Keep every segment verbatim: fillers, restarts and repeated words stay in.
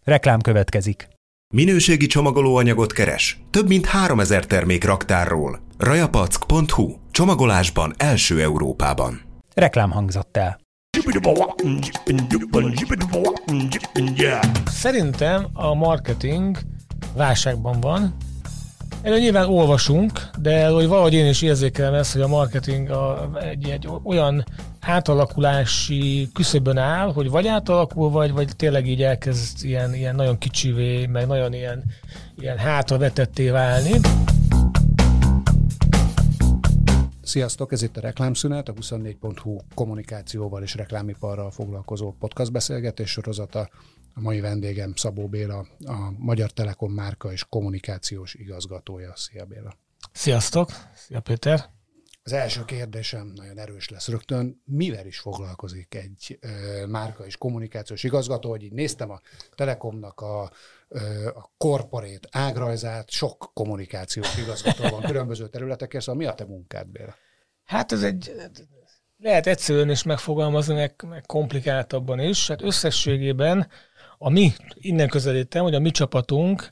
Reklám következik. Minőségi csomagolóanyagot keres? Több mint háromezer termék raktárról. rajapack pont hu. Csomagolásban első Európában. Reklám hangzott el. Szerintem a marketing válságban van. Erről nyilván olvasunk, de hogy valahogy én is érzékelem ezt, hogy a marketing a, egy, egy olyan átalakulási küszöbön áll, hogy vagy átalakul, vagy, vagy tényleg így elkezd ilyen, ilyen nagyon kicsivé, meg nagyon ilyen, ilyen hátravetetté válni. Sziasztok, ez itt a Reklámszünet, a huszonnégy pont hu kommunikációval és reklámiparral foglalkozó podcast beszélgetés sorozata. A mai vendégem Szabó Béla, a Magyar Telekom márka és kommunikációs igazgatója. Szia Béla! Sziasztok! Szia Péter! Az első kérdésem nagyon erős lesz rögtön. Mivel is foglalkozik egy ö, márka és kommunikációs igazgató? Hogy így néztem a Telekomnak a, ö, a corporate ágrajzát, sok kommunikációs igazgató van különböző területekért, szóval mi a te munkád, Béla? Hát ez egy... Lehet egyszerűen is megfogalmazni, meg, meg komplikáltabban is. Hát összességében a mi, innen közelítem, hogy a mi csapatunk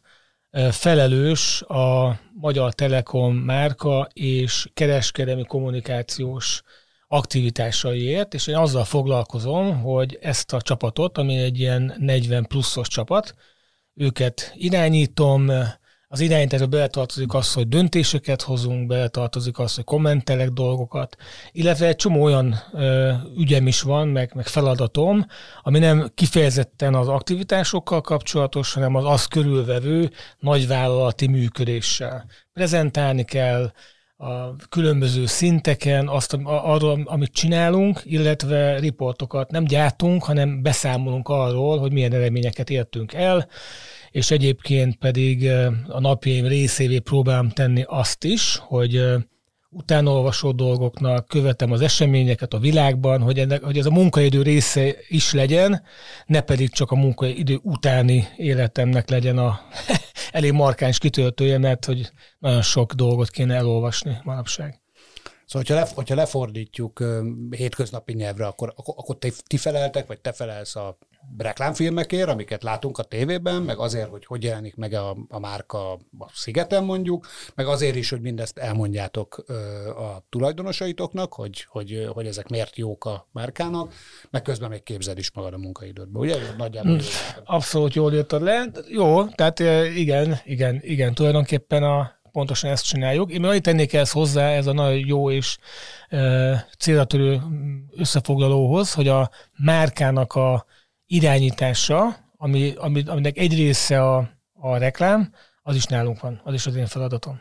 felelős a Magyar Telekom márka és kereskedelmi kommunikációs aktivitásaiért, és én azzal foglalkozom, hogy ezt a csapatot, ami egy ilyen negyven pluszos csapat, őket irányítom. Az irányításba beletartozik az, hogy döntéseket hozunk, beletartozik az, hogy kommentelek dolgokat, illetve egy csomó olyan ö, ügyem is van, meg, meg feladatom, ami nem kifejezetten az aktivitásokkal kapcsolatos, hanem az azt körülvevő nagyvállalati működéssel. Prezentálni kell a különböző szinteken azt, arról, amit csinálunk, illetve riportokat nem gyártunk, hanem beszámolunk arról, hogy milyen eredményeket értünk el, és egyébként pedig a napjaim részévé próbálom tenni azt is, hogy utánolvasó dolgoknak követem az eseményeket a világban, hogy, ennek, hogy ez a munkaidő része is legyen, ne pedig csak a munkaidő utáni életemnek legyen a elég markáns kitöltője, mert hogy nagyon sok dolgot kéne elolvasni manapság. Szóval, hogyha, le, hogyha lefordítjuk uh, hétköznapi nyelvre, akkor, akkor, akkor te, ti feleltek, vagy te felelsz a reklámfilmekért, amiket látunk a tévében, meg azért, hogy hogy jelenik meg a, a márka a szigeten mondjuk, meg azért is, hogy mindezt elmondjátok uh, a tulajdonosaitoknak, hogy, hogy, hogy ezek miért jók a márkának, meg közben még képzeld is magad a munkaidődbe, ugye? Nagyjából hmm. Abszolút jól írtad le. Jó, tehát igen, igen, igen, tulajdonképpen a pontosan ezt csináljuk. Én még annyit tennék ezt hozzá, ez a nagyon jó és e, célra törő összefoglalóhoz, hogy a márkának a irányítása, ami, ami, aminek egy része a, a reklám, az is nálunk van, az is az én feladatom.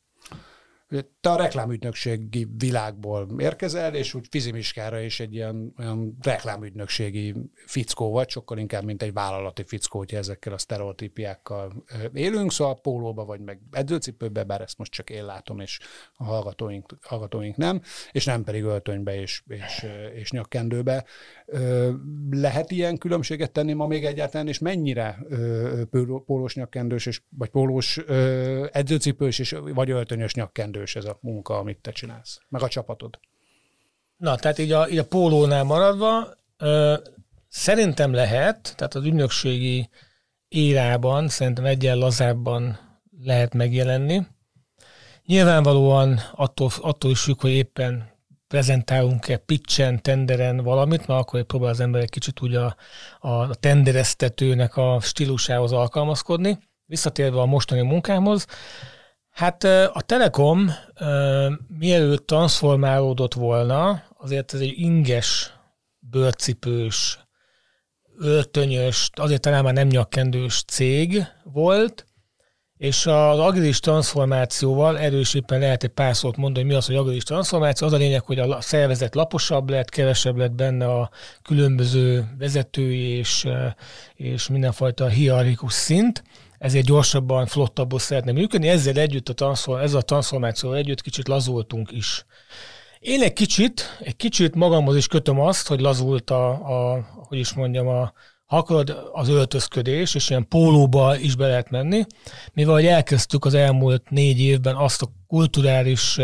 Te a reklámügynökségi világból érkezel, és úgy fizimiskára is egy ilyen olyan reklámügynökségi fickó vagy, sokkal inkább, mint egy vállalati fickó, hogyha ezekkel a sztereotípiákkal élünk, szóval pólóba vagy meg edzőcipőbe, bár ezt most csak én látom, és a hallgatóink, hallgatóink nem, és nem pedig öltönybe és, és, és nyakkendőbe. Lehet ilyen különbséget tenni ma még egyáltalán, és mennyire pólós nyakkendős, és, vagy pólós edzőcipős, és, vagy öltönyös nyakkendős ez a munka, amit te csinálsz, meg a csapatod? Na, tehát így a, így a pólónál maradva, ö, szerintem lehet, tehát az ügynökségi érában szerintem egyen lazábban lehet megjelenni. Nyilvánvalóan attól, attól is függ, hogy éppen prezentálunk-e pitchen, tenderen valamit, mert akkor próbál az ember egy kicsit úgy a, a tendereztetőnek a stílusához alkalmazkodni. Visszatérve a mostani munkámhoz, hát a Telekom mielőtt transformálódott volna, azért ez egy inges, bőrcipős, öltönyös, azért talán már nem nyakkendős cég volt, és az agilis transformációval erősebben lehet egy pár szót mondani, hogy mi az, hogy agilis transformáció. Az a lényeg, hogy a szervezet laposabb lett, kevesebb lett benne a különböző vezetői és, és mindenfajta hierarchikus szint, ezért gyorsabban, flottabbul szeretne működni. Ezzel együtt, a transform, ezzel a transformációval együtt kicsit lazultunk is. Én egy kicsit, egy kicsit magamhoz is kötöm azt, hogy lazult a, a hogy is mondjam, a, ha akarod, az öltözködés, és ilyen pólóba is be lehet menni, mivel hogy elkezdtük az elmúlt négy évben azt a kulturális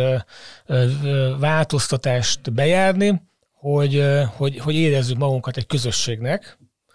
változtatást bejárni, hogy, hogy, hogy érezzük magunkat egy közösségnek,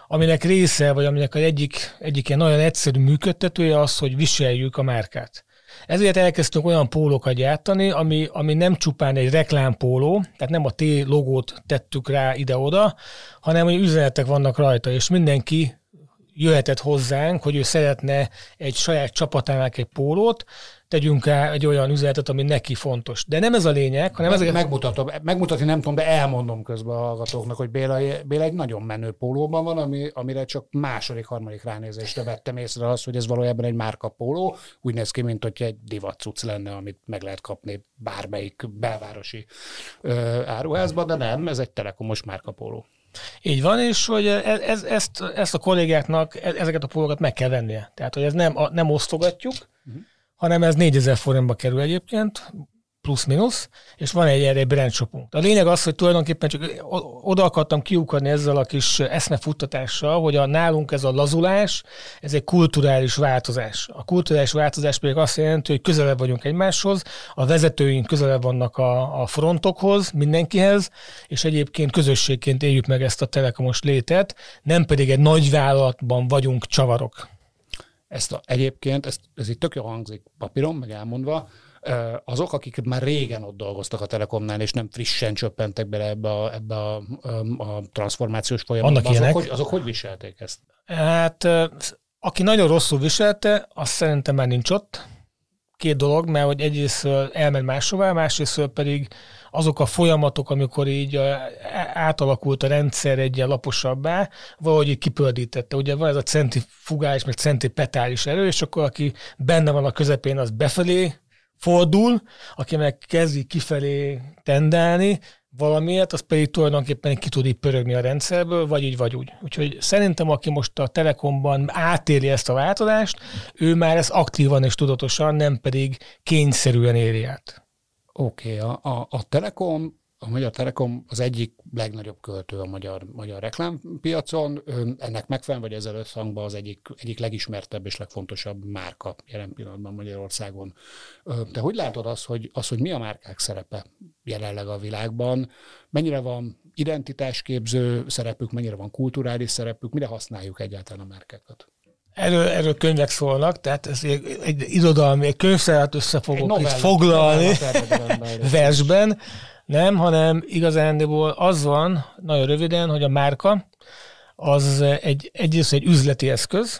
aminek része, vagy aminek az egyik, egyik ilyen nagyon egyszerű működtetője az, hogy viseljük a márkát. Ezért elkezdtünk olyan pólókat gyártani, ami, ami nem csupán egy reklámpóló, tehát nem a T logót tettük rá ide-oda, hanem hogy üzenetek vannak rajta, és mindenki jöhetett hozzánk, hogy ő szeretne egy saját csapatának egy pólót, tegyünk rá egy olyan üzenetet, ami neki fontos. De nem ez a lényeg, hanem Meg, ezeket... Megmutatom, megmutatni nem tudom, de elmondom közben a hallgatóknak, hogy Béla, Béla egy nagyon menő pólóban van, ami, amire csak második, harmadik ránézésre vettem észre az, hogy ez valójában egy márka póló. Úgy néz ki, mint hogy egy divatcuc lenne, amit meg lehet kapni bármelyik belvárosi ö, áruházban, de nem, ez egy telekomos márka póló. Így van, és hogy ez, ezt, ezt a kollégáknak, ezeket a pólókat meg kell vennie. Tehát, hogy ez nem, nem osztogatjuk, uh-huh. hanem ez négyezer forintba kerül egyébként, plusz-minusz, és van egy erre egy brand shopunk. A lényeg az, hogy tulajdonképpen csak oda akartam kiukadni ezzel a kis eszmefuttatással, hogy a nálunk ez a lazulás, ez egy kulturális változás. A kulturális változás pedig azt jelenti, hogy közelebb vagyunk egymáshoz, a vezetőink közelebb vannak a, a frontokhoz, mindenkihez, és egyébként közösségként éljük meg ezt a telekomos létet, nem pedig egy nagy vállalatban vagyunk csavarok. Ezt a, egyébként, ezt, ez itt tök jó hangzik papíron, meg elmondva, azok, akik már régen ott dolgoztak a Telekomnál, és nem frissen csöppentek bele ebbe a, ebbe a, a transformációs folyamatba, azok hogy, azok hogy viselték ezt? Hát, aki nagyon rosszul viselte, azt szerintem már nincs ott. Két dolog, mert hogy egyrészt elment máshová, másrészt pedig azok a folyamatok, amikor így átalakult a rendszer egy ilyen laposabbá, valahogy így kipöldítette. Ugye van ez a centrifugális, meg centripetális erő, és akkor aki benne van a közepén, az befelé fordul, aki meg kezdi kifelé tendálni valamiért, az pedig tulajdonképpen ki tud így pörögni a rendszerből, vagy így, vagy úgy. Úgyhogy szerintem, aki most a Telekomban átéli ezt a változást, ő már ezt aktívan és tudatosan, nem pedig kényszerűen éri át. Oké, okay, a, a, a Telekom, a Magyar Telekom az egyik legnagyobb költő a magyar, magyar reklámpiacon, ennek megfelelően, vagy ezzel összhangban az egyik, egyik legismertebb és legfontosabb márka jelen pillanatban Magyarországon. Te hogy látod azt, hogy, az, hogy mi a márkák szerepe jelenleg a világban? Mennyire van identitásképző szerepük, mennyire van kulturális szerepük, mire használjuk egyáltalán a márkákat? Erről, erről könyvek szólnak, tehát ez egy, egy irodalmi, egy könyvszerát össze fogok itt foglalni versben, nem, hanem igazándiból az van, nagyon röviden, hogy a márka az egy, egyrészt egy üzleti eszköz,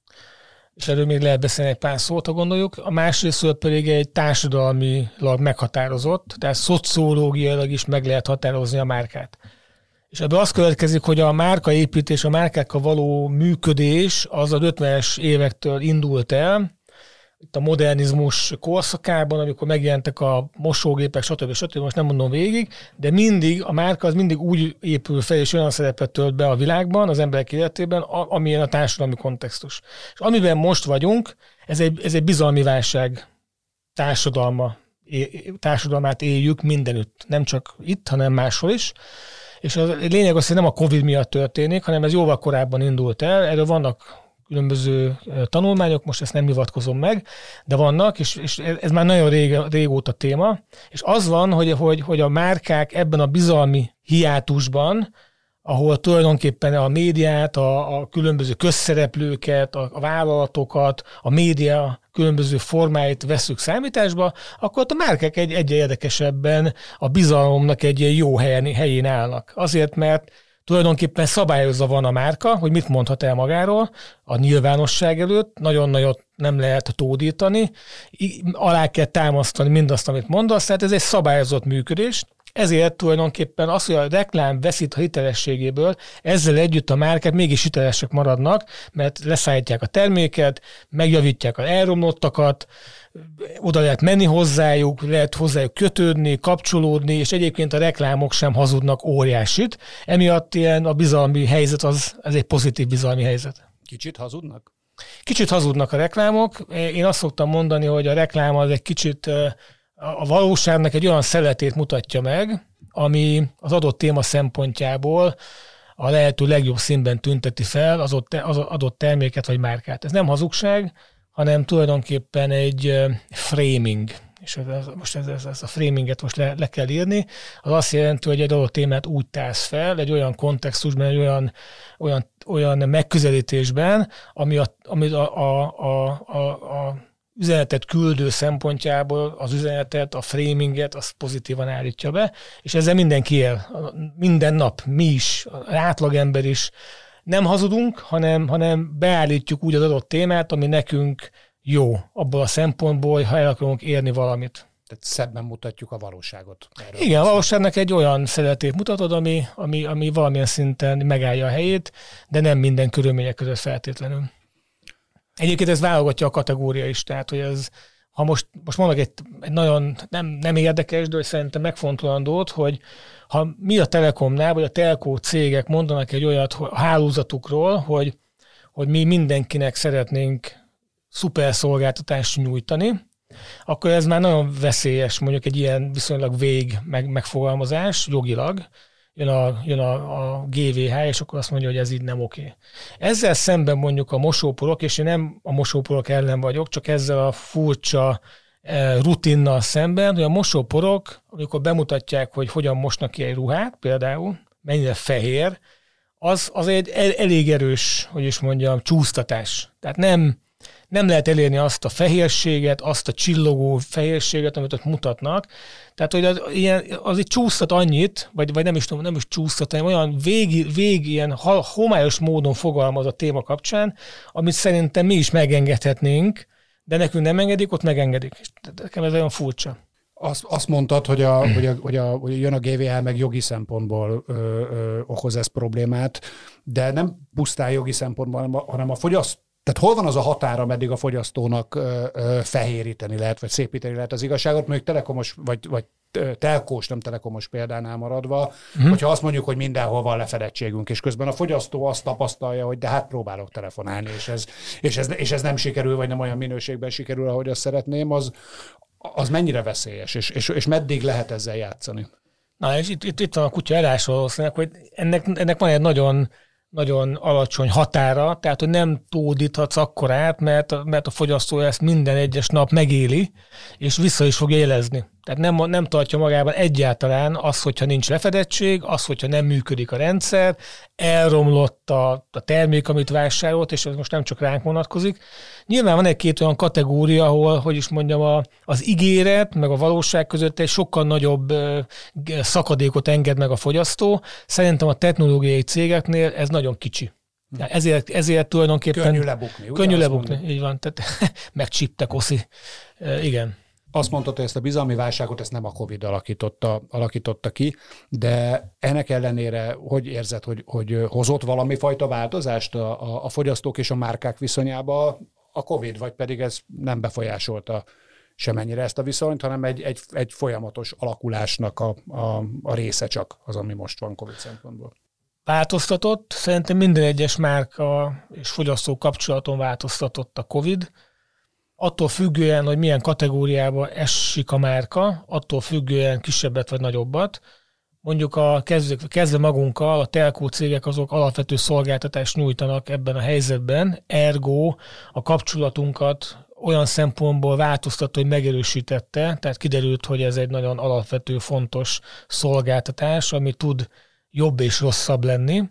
és erről még lehet beszélni egy pár szót, ha gondoljuk, a másrészt pedig egy társadalmilag meghatározott, tehát szociológiailag is meg lehet határozni a márkát. És ebből az következik, hogy a márkaépítés, a márkákkal való működés az az ötvenes évektől indult el, itt a modernizmus korszakában, amikor megjelentek a mosógépek, stb. stb. Most nem mondom végig, de mindig a márka az mindig úgy épül fel, és olyan szerepet tölt be a világban, az emberek életében, amilyen a társadalmi kontextus. És amiben most vagyunk, ez egy, ez egy bizalmi válság társadalma, társadalmát éljük mindenütt. Nem csak itt, hanem máshol is. És a lényeg az, hogy nem a Covid miatt történik, hanem ez jóval korábban indult el. Erről vannak különböző tanulmányok, most ezt nem hivatkozom meg, de vannak, és, és ez már nagyon rég, régóta téma. És az van, hogy, hogy, hogy a márkák ebben a bizalmi hiátusban, ahol tulajdonképpen a médiát, a, a különböző közszereplőket, a, a vállalatokat, a média különböző formáit vesszük számításba, akkor a márkák egy, egyre érdekesebben a bizalomnak egy ilyen jó helyen, helyén állnak. Azért, mert tulajdonképpen szabályozva van a márka, hogy mit mondhat el magáról a nyilvánosság előtt, nagyon nagyot nem lehet tódítani, alá kell támasztani mindazt, amit mondasz, tehát ez egy szabályozott működés. Ezért tulajdonképpen az, hogy a reklám veszít a hitelességéből, ezzel együtt a márkák mégis hitelesek maradnak, mert leszállítják a terméket, megjavítják az elromlottakat, oda lehet menni hozzájuk, lehet hozzájuk kötődni, kapcsolódni, és egyébként a reklámok sem hazudnak óriásit. Emiatt ilyen a bizalmi helyzet, az, az egy pozitív bizalmi helyzet. Kicsit hazudnak? Kicsit hazudnak a reklámok. Én azt szoktam mondani, hogy a reklám az egy kicsit a valóságnak egy olyan szeletét mutatja meg, ami az adott téma szempontjából a lehető legjobb színben tünteti fel az adott terméket vagy márkát. Ez nem hazugság, hanem tulajdonképpen egy framing, és ez, most ez, ez, ez a framinget most le, le kell írni, az azt jelenti, hogy egy adott témát úgy társz fel, egy olyan kontextusban, egy olyan, olyan, olyan megközelítésben, ami a, ami a, a, a, a, a üzenetet küldő szempontjából az üzenetet, a framinget, azt pozitívan állítja be, és ezzel mindenki él. Minden nap, mi is, az átlagember is. Nem hazudunk, hanem, hanem beállítjuk úgy az adott témát, ami nekünk jó, abból a szempontból, ha el akarunk érni valamit. Tehát szebben mutatjuk a valóságot. Erről Igen, a valóságnak egy olyan szeretét mutatod, ami, ami, ami valamilyen szinten megállja a helyét, de nem minden körülmények között feltétlenül. Egyébként ez válogatja a kategória is, tehát hogy ez, ha most, most mondok egy, egy nagyon nem, nem érdekes, de szerintem megfontolandót, hogy ha mi a Telekomnál, vagy a telkó cégek mondanak egy olyat a hálózatukról, hogy, hogy mi mindenkinek szeretnénk szuper szolgáltatást nyújtani, akkor ez már nagyon veszélyes, mondjuk egy ilyen viszonylag vég meg, megfogalmazás jogilag, jön a, jön a, a gé vé há, és akkor azt mondja, hogy ez így nem oké. Ezzel szemben mondjuk a mosóporok, és én nem a mosóporok ellen vagyok, csak ezzel a furcsa e, rutinnal szemben, hogy a mosóporok, amikor bemutatják, hogy hogyan mosnak ki egy ruhát, például, mennyire fehér, az, az egy el, elég erős, hogy is mondjam, csúsztatás. Tehát nem, nem lehet elérni azt a fehérséget, azt a csillogó fehérséget, amit ott mutatnak. Tehát, hogy az, ilyen, az egy csúsztat annyit, vagy, vagy nem is tudom, nem is csúsztat, hanem olyan vég, vég ilyen homályos módon fogalmaz a téma kapcsán, amit szerintem mi is megengedhetnénk, de nekünk nem engedik, ott megengedik. És nekem ez olyan furcsa. Azt, azt mondtad, hogy, a, hogy, a, hogy, a, hogy jön a gé vé há, meg jogi szempontból ö, ö, okoz ez problémát, de nem pusztán jogi szempontból, hanem a, hanem a fogyaszt. Tehát hol van az a határa, meddig a fogyasztónak ö, ö, fehéríteni lehet, vagy szépíteni lehet az igazságot, mondjuk telekomos, vagy, vagy telkós, nem telekomos példánál maradva, uh-huh. hogyha azt mondjuk, hogy mindenhol van lefedettségünk, és közben a fogyasztó azt tapasztalja, hogy de hát próbálok telefonálni, és ez, és ez, és ez nem sikerül, vagy nem olyan minőségben sikerül, ahogy azt szeretném, az, az mennyire veszélyes, és, és, és meddig lehet ezzel játszani? Na, és itt, itt, itt van a kutya elásról, hogy ennek, ennek van egy nagyon nagyon alacsony határa, tehát hogy nem tódíthatsz akkorát, mert, mert a fogyasztó ezt minden egyes nap megéli, és vissza is fog élezni. Tehát nem, nem tartja magában egyáltalán az, hogyha nincs lefedettség, az, hogyha nem működik a rendszer, elromlott a, a termék, amit vásárolt, és ez most nem csak ránk vonatkozik. Nyilván van egy-két olyan kategória, ahol, hogy is mondjam, a, az ígéret, meg a valóság között egy sokkal nagyobb ö, szakadékot enged meg a fogyasztó. Szerintem a technológiai cégeknél ez nagyon kicsi. Ezért, ezért tulajdonképpen... Könnyű lebukni. Könnyű lebukni, így van. Tehát megcsíptek, oszi. E, igen. Azt mondtad, hogy ezt a bizalmi válságot ezt nem a Covid alakította, alakította ki, de ennek ellenére hogy érzed, hogy, hogy hozott valami fajta változást a, a, a fogyasztók és a márkák viszonyába a Covid, vagy pedig ez nem befolyásolta semennyire ezt a viszonyt, hanem egy, egy, egy folyamatos alakulásnak a, a, a része csak az, ami most van Covid szempontból? Változtatott, szerintem minden egyes márka és fogyasztó kapcsolaton változtatott a Covid. Attól függően, hogy milyen kategóriába esik a márka, attól függően kisebbet vagy nagyobbat. Mondjuk a kezdve, kezdve magunkkal, a telkó cégek azok alapvető szolgáltatást nyújtanak ebben a helyzetben, ergo a kapcsolatunkat olyan szempontból változtatta, hogy megerősítette, tehát kiderült, hogy ez egy nagyon alapvető, fontos szolgáltatás, ami tud jobb és rosszabb lenni.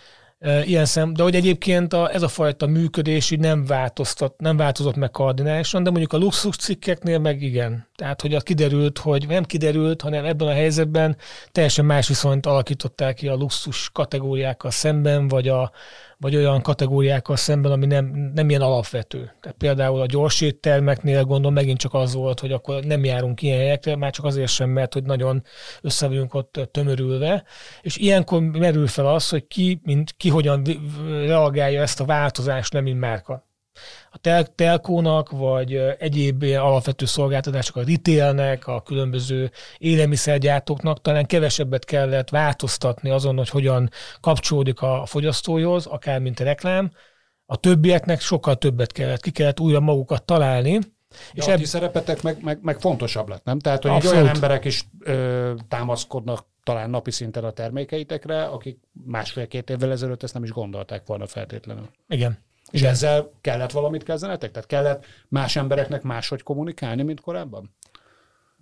Ilyen szem, de hogy egyébként a, ez a fajta működés így nem változtat, nem változott meg kardinálisan, de mondjuk a luxus cikkeknél meg igen. Tehát, hogy az kiderült, hogy nem kiderült, hanem ebben a helyzetben teljesen más viszonyt alakították ki a luxus kategóriákkal szemben, vagy, a, vagy olyan kategóriákkal szemben, ami nem, nem ilyen alapvető. Tehát például a gyors éttermeknél gondolom megint csak az volt, hogy akkor nem járunk ilyen helyekre, már csak azért sem, mert hogy nagyon össze vagyunk ott tömörülve. És ilyenkor merül fel az, hogy ki, mint, ki hogyan reagálja ezt a változást, nem mint márka. A tel- telkónak, vagy egyéb alapvető szolgáltatások, a retailnek, a különböző élelmiszergyártóknak talán kevesebbet kellett változtatni azon, hogy hogyan kapcsolódik a fogyasztóhoz, akár mint a reklám. A többieknek sokkal többet kellett, ki kellett újra magukat találni. De és a ebb... ti szerepetek meg, meg, meg fontosabb lett, nem? Tehát, hogy Abszolút. olyan emberek is ö, támaszkodnak talán napi szinten a termékeitekre, akik másfél-két évvel ezelőtt ezt nem is gondolták volna feltétlenül. Igen. És Igen. ezzel kellett valamit kezdenetek? Tehát kellett más embereknek máshogy kommunikálni, mint korábban?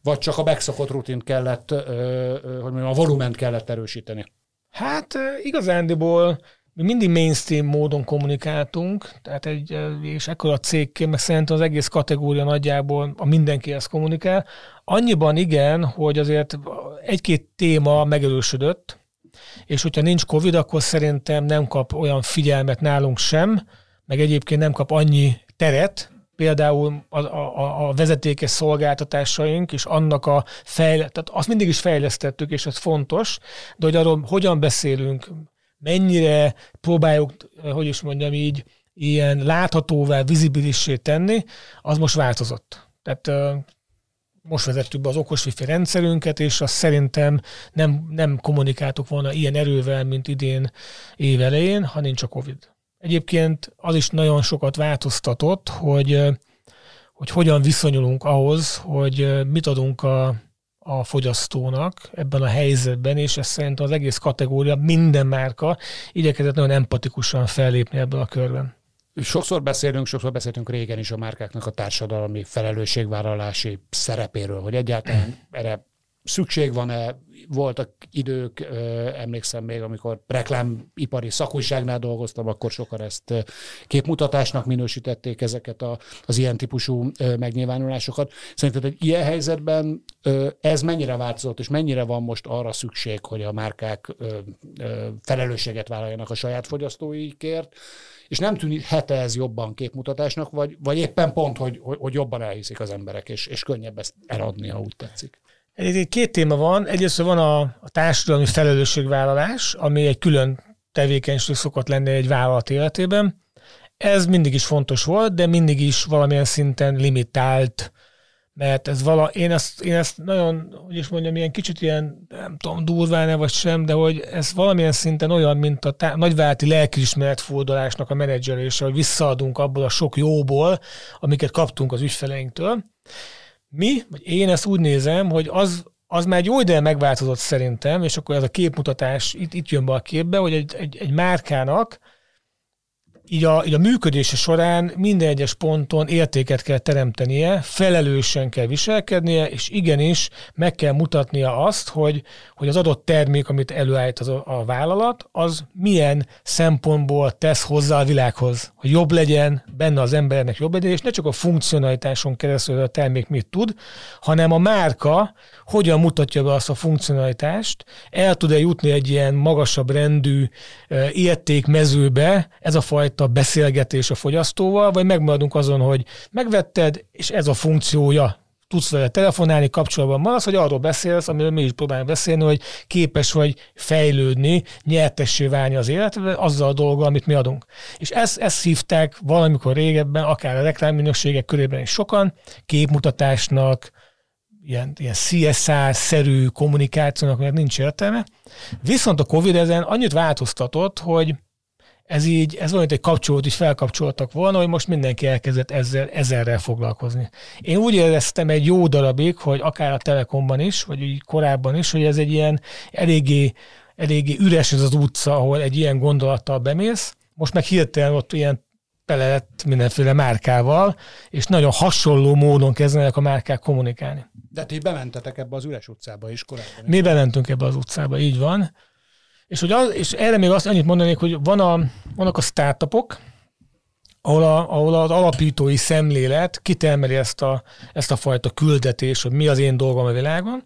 vagy csak a megszokott rutint kellett, hogy mondjam, a volument kellett erősíteni? Hát igazándiból mi mindig mainstream módon kommunikáltunk, tehát egy, és ekkor a cégként, meg szerintem az egész kategória nagyjából a mindenkihez kommunikál. Annyiban igen, hogy azért egy-két téma megerősödött, és hogyha nincs Covid, akkor szerintem nem kap olyan figyelmet nálunk sem, meg egyébként nem kap annyi teret, például a, a, a vezetékes szolgáltatásaink, és annak a fejlesztett, tehát azt mindig is fejlesztettük, és ez fontos, de hogy arról hogyan beszélünk, mennyire próbáljuk, hogy is mondjam így, ilyen láthatóvá, vizibilissé tenni, az most változott. Tehát most vezettük be az okos wifi rendszerünket, és azt szerintem nem, nem kommunikáltuk volna ilyen erővel, mint idén év elején, ha nincs a Covid. Egyébként az is nagyon sokat változtatott, hogy, hogy hogyan viszonyulunk ahhoz, hogy mit adunk a, a fogyasztónak ebben a helyzetben, és ez szerintem az egész kategória, minden márka igyekezett nagyon empatikusan fellépni ebben a körben. Sokszor beszélünk, sokszor beszéltünk régen is a márkáknak a társadalmi felelősségvállalási szerepéről, hogy egyáltalán erre szükség van-e, voltak idők, emlékszem még, amikor reklámipari szakújságnál dolgoztam, akkor sokan ezt képmutatásnak minősítették ezeket a, az ilyen típusú megnyilvánulásokat. Szerinted egy ilyen helyzetben ez mennyire változott, és mennyire van most arra szükség, hogy a márkák felelősséget vállaljanak a saját fogyasztóikért, és nem tűnhet ez jobban képmutatásnak, vagy, vagy éppen pont, hogy, hogy jobban elhiszik az emberek, és, és könnyebb ezt eladni, ha úgy tetszik. Egy két téma van. Egyrészt van a, a társadalmi felelősségvállalás, ami egy külön tevékenység szokott lenni egy vállalat életében. Ez mindig is fontos volt, de mindig is valamilyen szinten limitált, mert ez vala, én ezt, én ezt nagyon, hogy is mondjam, ilyen kicsit ilyen, nem tudom, durván-e vagy sem, de hogy ez valamilyen szinten olyan, mint a tá- nagyvállalati lelkiismeret fordulásnak a menedzselése, hogy visszaadunk abból a sok jóból, amiket kaptunk az ügyfeleinktől. Mi, vagy én ezt úgy nézem, hogy az, az már egy jó ideje megváltozott szerintem, és akkor ez a képmutatás itt, itt jön be a képbe, hogy egy, egy, egy márkának így a, így a működése során minden egyes ponton értéket kell teremtenie, felelősen kell viselkednie, és igenis meg kell mutatnia azt, hogy, hogy az adott termék, amit előállít az a, a vállalat, az milyen szempontból tesz hozzá a világhoz, hogy jobb legyen, benne az embernek jobb legyen, és ne csak a funkcionalitáson keresztül a termék mit tud, hanem a márka hogyan mutatja be azt a funkcionalitást, el tud-e jutni egy ilyen magasabb rendű értékmezőbe, ez a fajta beszélgetés a fogyasztóval, vagy megmaradunk azon, hogy megvetted, és ez a funkciója. Tudsz vele telefonálni, kapcsolatban maradsz, hogy arról beszélsz, amiről mi is próbálunk beszélni, hogy képes vagy fejlődni, nyertessé válni az életbe, azzal a dolga, amit mi adunk. És ezt, ezt hívták valamikor régebben, akár a reklámminőségek körében is sokan, képmutatásnak, ilyen, ilyen cé es er-szerű kommunikációnak, mert nincs értelme. Viszont a Covid ezen annyit változtatott, hogy ez így, ez olyan, egy kapcsolót is felkapcsoltak volna, hogy most mindenki elkezdett ezzel, ezerrel foglalkozni. Én úgy éreztem egy jó darabig, hogy akár a Telekomban is, vagy úgy korábban is, hogy ez egy ilyen eléggé, eléggé üres ez az utca, ahol egy ilyen gondolattal bemész. Most meg hirtelen ott ilyen tele lett mindenféle márkával, és nagyon hasonló módon kezdenek a márkák kommunikálni. De ti bementetek ebbe az üres utcába is korábban. Mi bementünk ebbe az utcába, így van. És, hogy az, és erre még azt annyit mondanék, hogy van a, vannak a startupok, ahol, a, ahol az alapítói szemlélet kitermeli ezt a, ezt a fajta küldetést, hogy mi az én dolgom a világon.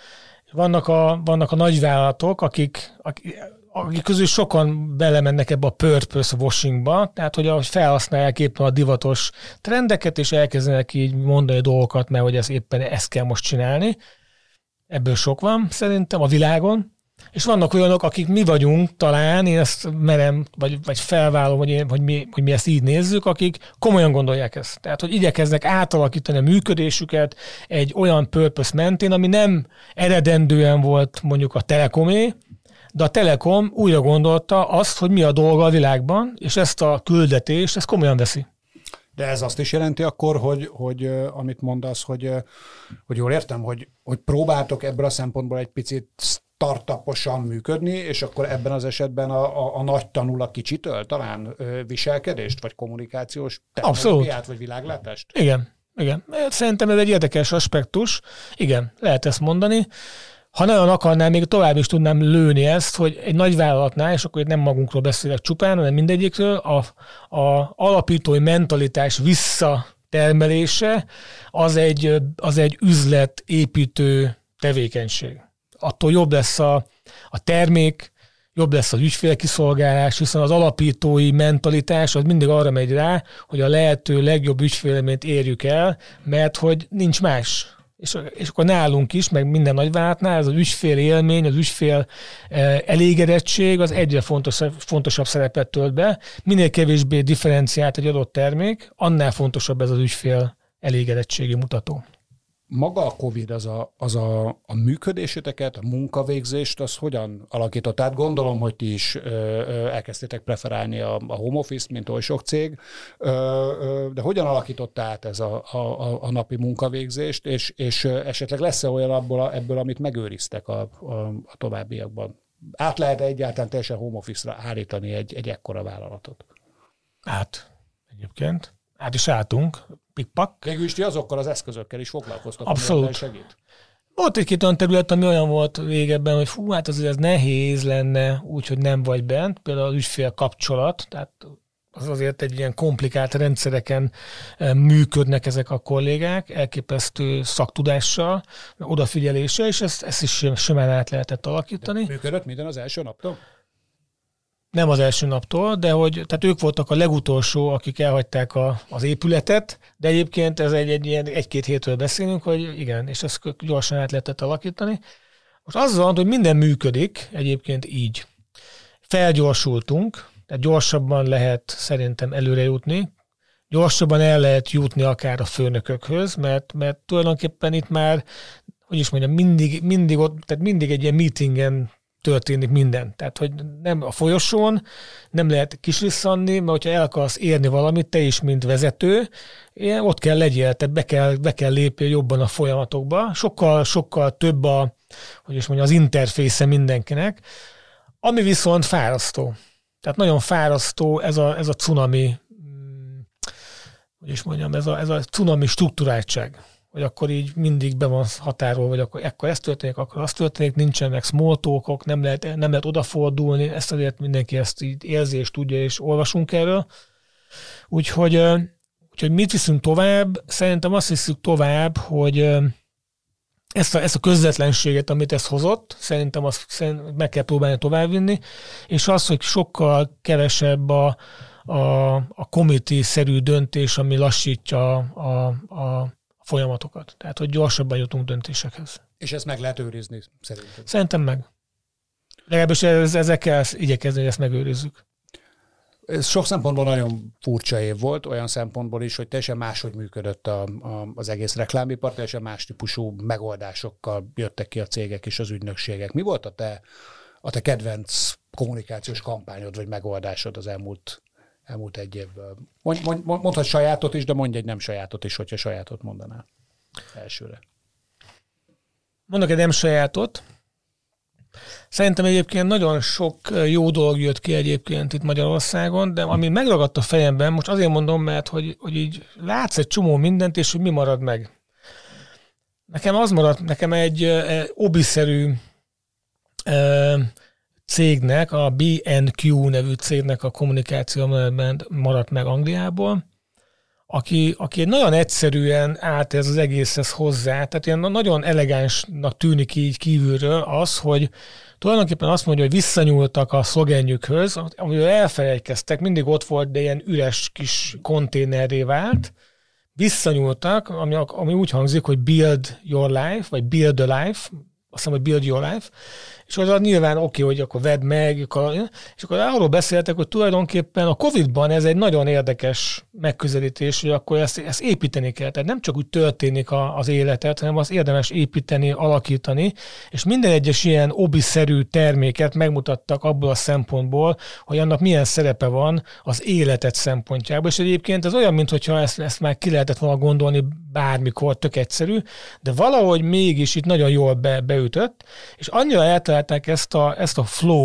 Vannak a, vannak a nagyvállalatok, akik, akik, akik közül sokan belemennek ebbe a purpose washingba, tehát hogy ahogy felhasználják éppen a divatos trendeket, és elkezdenek így mondani dolgokat, mert hogy ez éppen ezt kell most csinálni. Ebből sok van szerintem a világon. És vannak olyanok, akik mi vagyunk, talán, én ezt merem, vagy, vagy felvállalom, hogy, én, hogy, mi, hogy mi ezt így nézzük, akik komolyan gondolják ezt. Tehát, hogy igyekeznek átalakítani a működésüket egy olyan purpose mentén, ami nem eredendően volt mondjuk a Telekomé, de a Telekom újra gondolta azt, hogy mi a dolga a világban, és ezt a küldetést, ezt komolyan veszi. De ez azt is jelenti akkor, hogy, hogy amit mondasz, hogy, hogy jól értem, hogy, hogy próbáltok ebből a szempontból egy picit startuposan működni, és akkor ebben az esetben a, a, a nagy tanul a kicsitől talán ö, viselkedést, vagy kommunikációs technológiát, vagy világlátást? Igen. Igen. Szerintem ez egy érdekes aspektus. Igen, lehet ezt mondani. Ha nagyon akarnám, még tovább is tudnám lőni ezt, hogy egy nagy vállalatnál, és akkor itt nem magunkról beszélek csupán, hanem mindegyikről, a, a alapítói mentalitás visszatermelése az egy, az egy üzletépítő tevékenység. Attól jobb lesz a, a termék, jobb lesz az ügyfélkiszolgálás, hiszen az alapítói mentalitás az mindig arra megy rá, hogy a lehető legjobb ügyfélélményt érjük el, mert hogy nincs más. És, és akkor nálunk is, meg minden nagyvállalatnál ez az ügyfél élmény, az ügyfél elégedettség az egyre fontosabb, fontosabb szerepet tölt be. Minél kevésbé differenciált egy adott termék, annál fontosabb ez az ügyfél elégedettségi mutató. Maga a Covid az a, az a, a működéseteket, a munkavégzést, az hogyan alakított? Tehát gondolom, hogy ti is ö, ö, elkezdtétek preferálni a, a home office-t, mint oly sok cég, ö, ö, de hogyan alakított át ez a, a, a napi munkavégzést, és, és esetleg lesz-e olyan abból, a, ebből, amit megőriztek a, a, a továbbiakban? Át lehet egyáltalán teljesen home office-ra állítani egy, egy ekkora vállalatot? Hát, egyébként. Át is álltunk. Pikpak. Végül is ti azokkal az eszközökkel is foglalkoztok, abszolút. Segít. Volt egy-két olyan terület, ami olyan volt régebben, hogy fú, hát azért ez nehéz lenne úgy, hogy nem vagy bent. Például az ügyfél kapcsolat, tehát az azért egy ilyen komplikált rendszereken működnek ezek a kollégák, elképesztő szaktudással, odafigyeléssel, és ezt, ezt is simán át lehetett alakítani. De működött minden az első naptól? Nem az első naptól, de hogy tehát ők voltak a legutolsó, akik elhagyták a, az épületet, de egyébként ez egy, egy ilyen egy-két hétről beszélünk, hogy igen, és ezt gyorsan át lehetett alakítani. Most az van, hogy minden működik egyébként így. Felgyorsultunk, tehát gyorsabban lehet szerintem előre jutni, gyorsabban el lehet jutni akár a főnökökhöz, mert, mert tulajdonképpen itt már, hogy is mondjam, mindig, mindig, ott, tehát mindig egy ilyen meetingen történik minden. Tehát, hogy nem a folyosón, nem lehet kislisszanni, mert hogyha el akarsz érni valamit, te is, mint vezető, ott kell legyél, tehát be kell, be kell lépni jobban a folyamatokba. Sokkal, sokkal több a, hogy is mondjam, az interfésze mindenkinek, ami viszont fárasztó. Tehát nagyon fárasztó ez a, ez a cunami, hogy is mondjam, ez a, ez a cunami struktúráltság. Hogy akkor így mindig be van határolva, vagy akkor ekkor ez történik, akkor az történik, nincsenek small talkok, nem lehet, nem lehet odafordulni, ezt azért mindenki ezt így érzi és tudja, és olvasunk erről. Úgyhogy, úgyhogy mit viszünk tovább? Szerintem azt viszünk tovább, hogy ezt a, ezt a közvetlenséget, amit ez hozott, szerintem azt meg kell próbálni továbbvinni, és az, hogy sokkal kevesebb a, a, a committee-szerű döntés, ami lassítja a, a folyamatokat. Tehát, hogy gyorsabban jutunk döntésekhez. És ezt meg lehet őrizni, szerintem? Szerintem meg. Legalábbis ezekkel igyekezni, hogy ezt megőrizzük. Ez sok szempontból nagyon furcsa év volt, olyan szempontból is, hogy teljesen máshogy működött a, a, az egész reklámipar, teljesen más típusú megoldásokkal jöttek ki a cégek és az ügynökségek. Mi volt a te, a te kedvenc kommunikációs kampányod vagy megoldásod az elmúlt elmúlt egy évből? Mond, mond, mondhat sajátot is, de mondj egy nem sajátot is, hogyha sajátot mondanál elsőre. Mondok egy nem sajátot. Szerintem egyébként nagyon sok jó dolog jött ki egyébként itt Magyarországon, de ami megragadt a fejemben, most azért mondom, mert hogy, hogy így látsz egy csomó mindent, és hogy mi marad meg. Nekem az maradt, nekem egy e, obiszerű e, cégnek, a bé en kú nevű cégnek a kommunikáció maradt meg Angliából, aki, aki nagyon egyszerűen állt ez az egészhez hozzá, tehát ilyen nagyon elegánsnak tűnik így kívülről az, hogy tulajdonképpen azt mondja, hogy visszanyúltak a szlogenjükhöz, amiről elfelejtkeztek, mindig ott volt, de ilyen üres kis konténerré vált, visszanyúltak, ami, ami úgy hangzik, hogy build your life, vagy build a life, azt hiszem, hogy build your life, és az nyilván oké, okay, hogy akkor vedd meg, és akkor arról beszéltek, hogy tulajdonképpen a Covid-ban ez egy nagyon érdekes megközelítés, hogy akkor ezt, ezt építeni kell. Tehát nem csak úgy történik a, az életet, hanem azt érdemes építeni, alakítani, és minden egyes ilyen obiszerű terméket megmutattak abból a szempontból, hogy annak milyen szerepe van az életet szempontjából. És egyébként ez olyan, mintha ezt, ezt már ki lehetett volna gondolni bármikor, tök egyszerű, de valahogy mégis itt nagyon jól be, beütött, és annyira eltalálták ezt a, ezt a flow-t,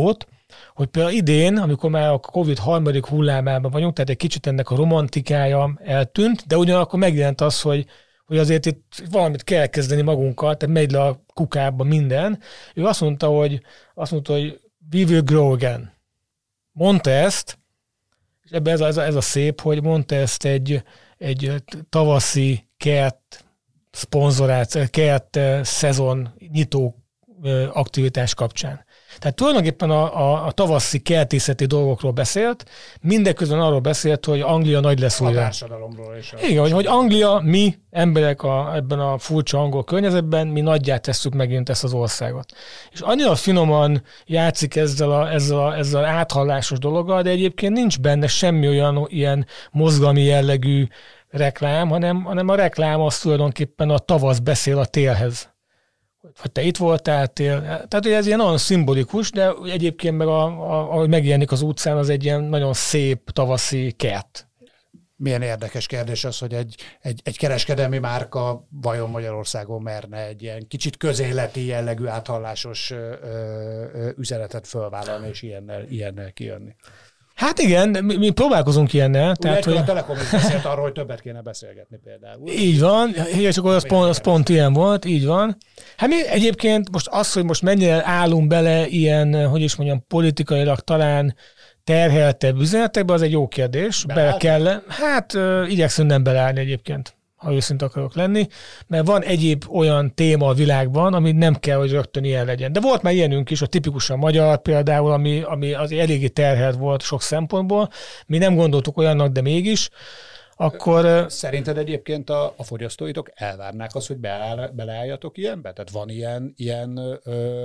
hogy például idén, amikor már a Covid harmadik hullámában vagyunk, tehát egy kicsit ennek a romantikája eltűnt, de ugyanakkor megjelent az, hogy, hogy azért itt valamit kell kezdeni magunkkal, tehát megy le a kukába minden. Ő azt mondta, hogy, azt mondta, hogy we will grow again. Mondta ezt, és ebben ez a, ez a, ez a szép, hogy mondta ezt egy, egy tavaszi kert szponzorált, kert szezon nyitó aktivitás kapcsán. Tehát tulajdonképpen a, a, a tavaszi kertészeti dolgokról beszélt, mindeközben arról beszélt, hogy Anglia nagy lesz újra. A társadalomról is. Igen, hogy, hogy Anglia, mi emberek a, ebben a furcsa angol környezetben, mi nagyját tesszük megint ezt az országot. És annyira finoman játszik ezzel a, ezzel a, ezzel áthallásos dologgal, de egyébként nincs benne semmi olyan ilyen mozgalmi jellegű reklám, hanem, hanem a reklám az tulajdonképpen a tavasz beszél a télhez. Hogy te itt voltál, tél. Tehát hogy ez ilyen nagyon szimbolikus, de egyébként meg a, a, ahogy megjelenik az utcán, az egy ilyen nagyon szép tavaszi kert. Milyen érdekes kérdés az, hogy egy, egy, egy kereskedelmi márka vajon Magyarországon merne egy ilyen kicsit közéleti jellegű áthallásos ö, ö, üzenetet fölvállalni, és ilyennel, ilyennel kijönni. Hát igen, mi, mi próbálkozunk ilyennel. Tehát, hogy a Telekom is beszélt arról, hogy többet kéne beszélgetni például. Így van, és akkor az pont, az pont ilyen volt, így van. Hát mi egyébként most az, hogy most mennyire állunk bele ilyen, hogy is mondjam, politikailag talán terheltebb üzenetekbe, az egy jó kérdés. Bele kell, hát igyekszünk nem beleállni egyébként, ha őszinte akarok lenni, mert van egyéb olyan téma a világban, ami nem kell, hogy rögtön ilyen legyen. De volt már ilyenünk is, a tipikusan magyar például, ami, ami az eléggé terhelt volt sok szempontból. Mi nem gondoltuk olyannak, de mégis. Akkor... Szerinted egyébként a, a fogyasztóitok elvárnák azt, hogy beáll, beleálljatok ilyenbe? Tehát van ilyen, ilyen ö,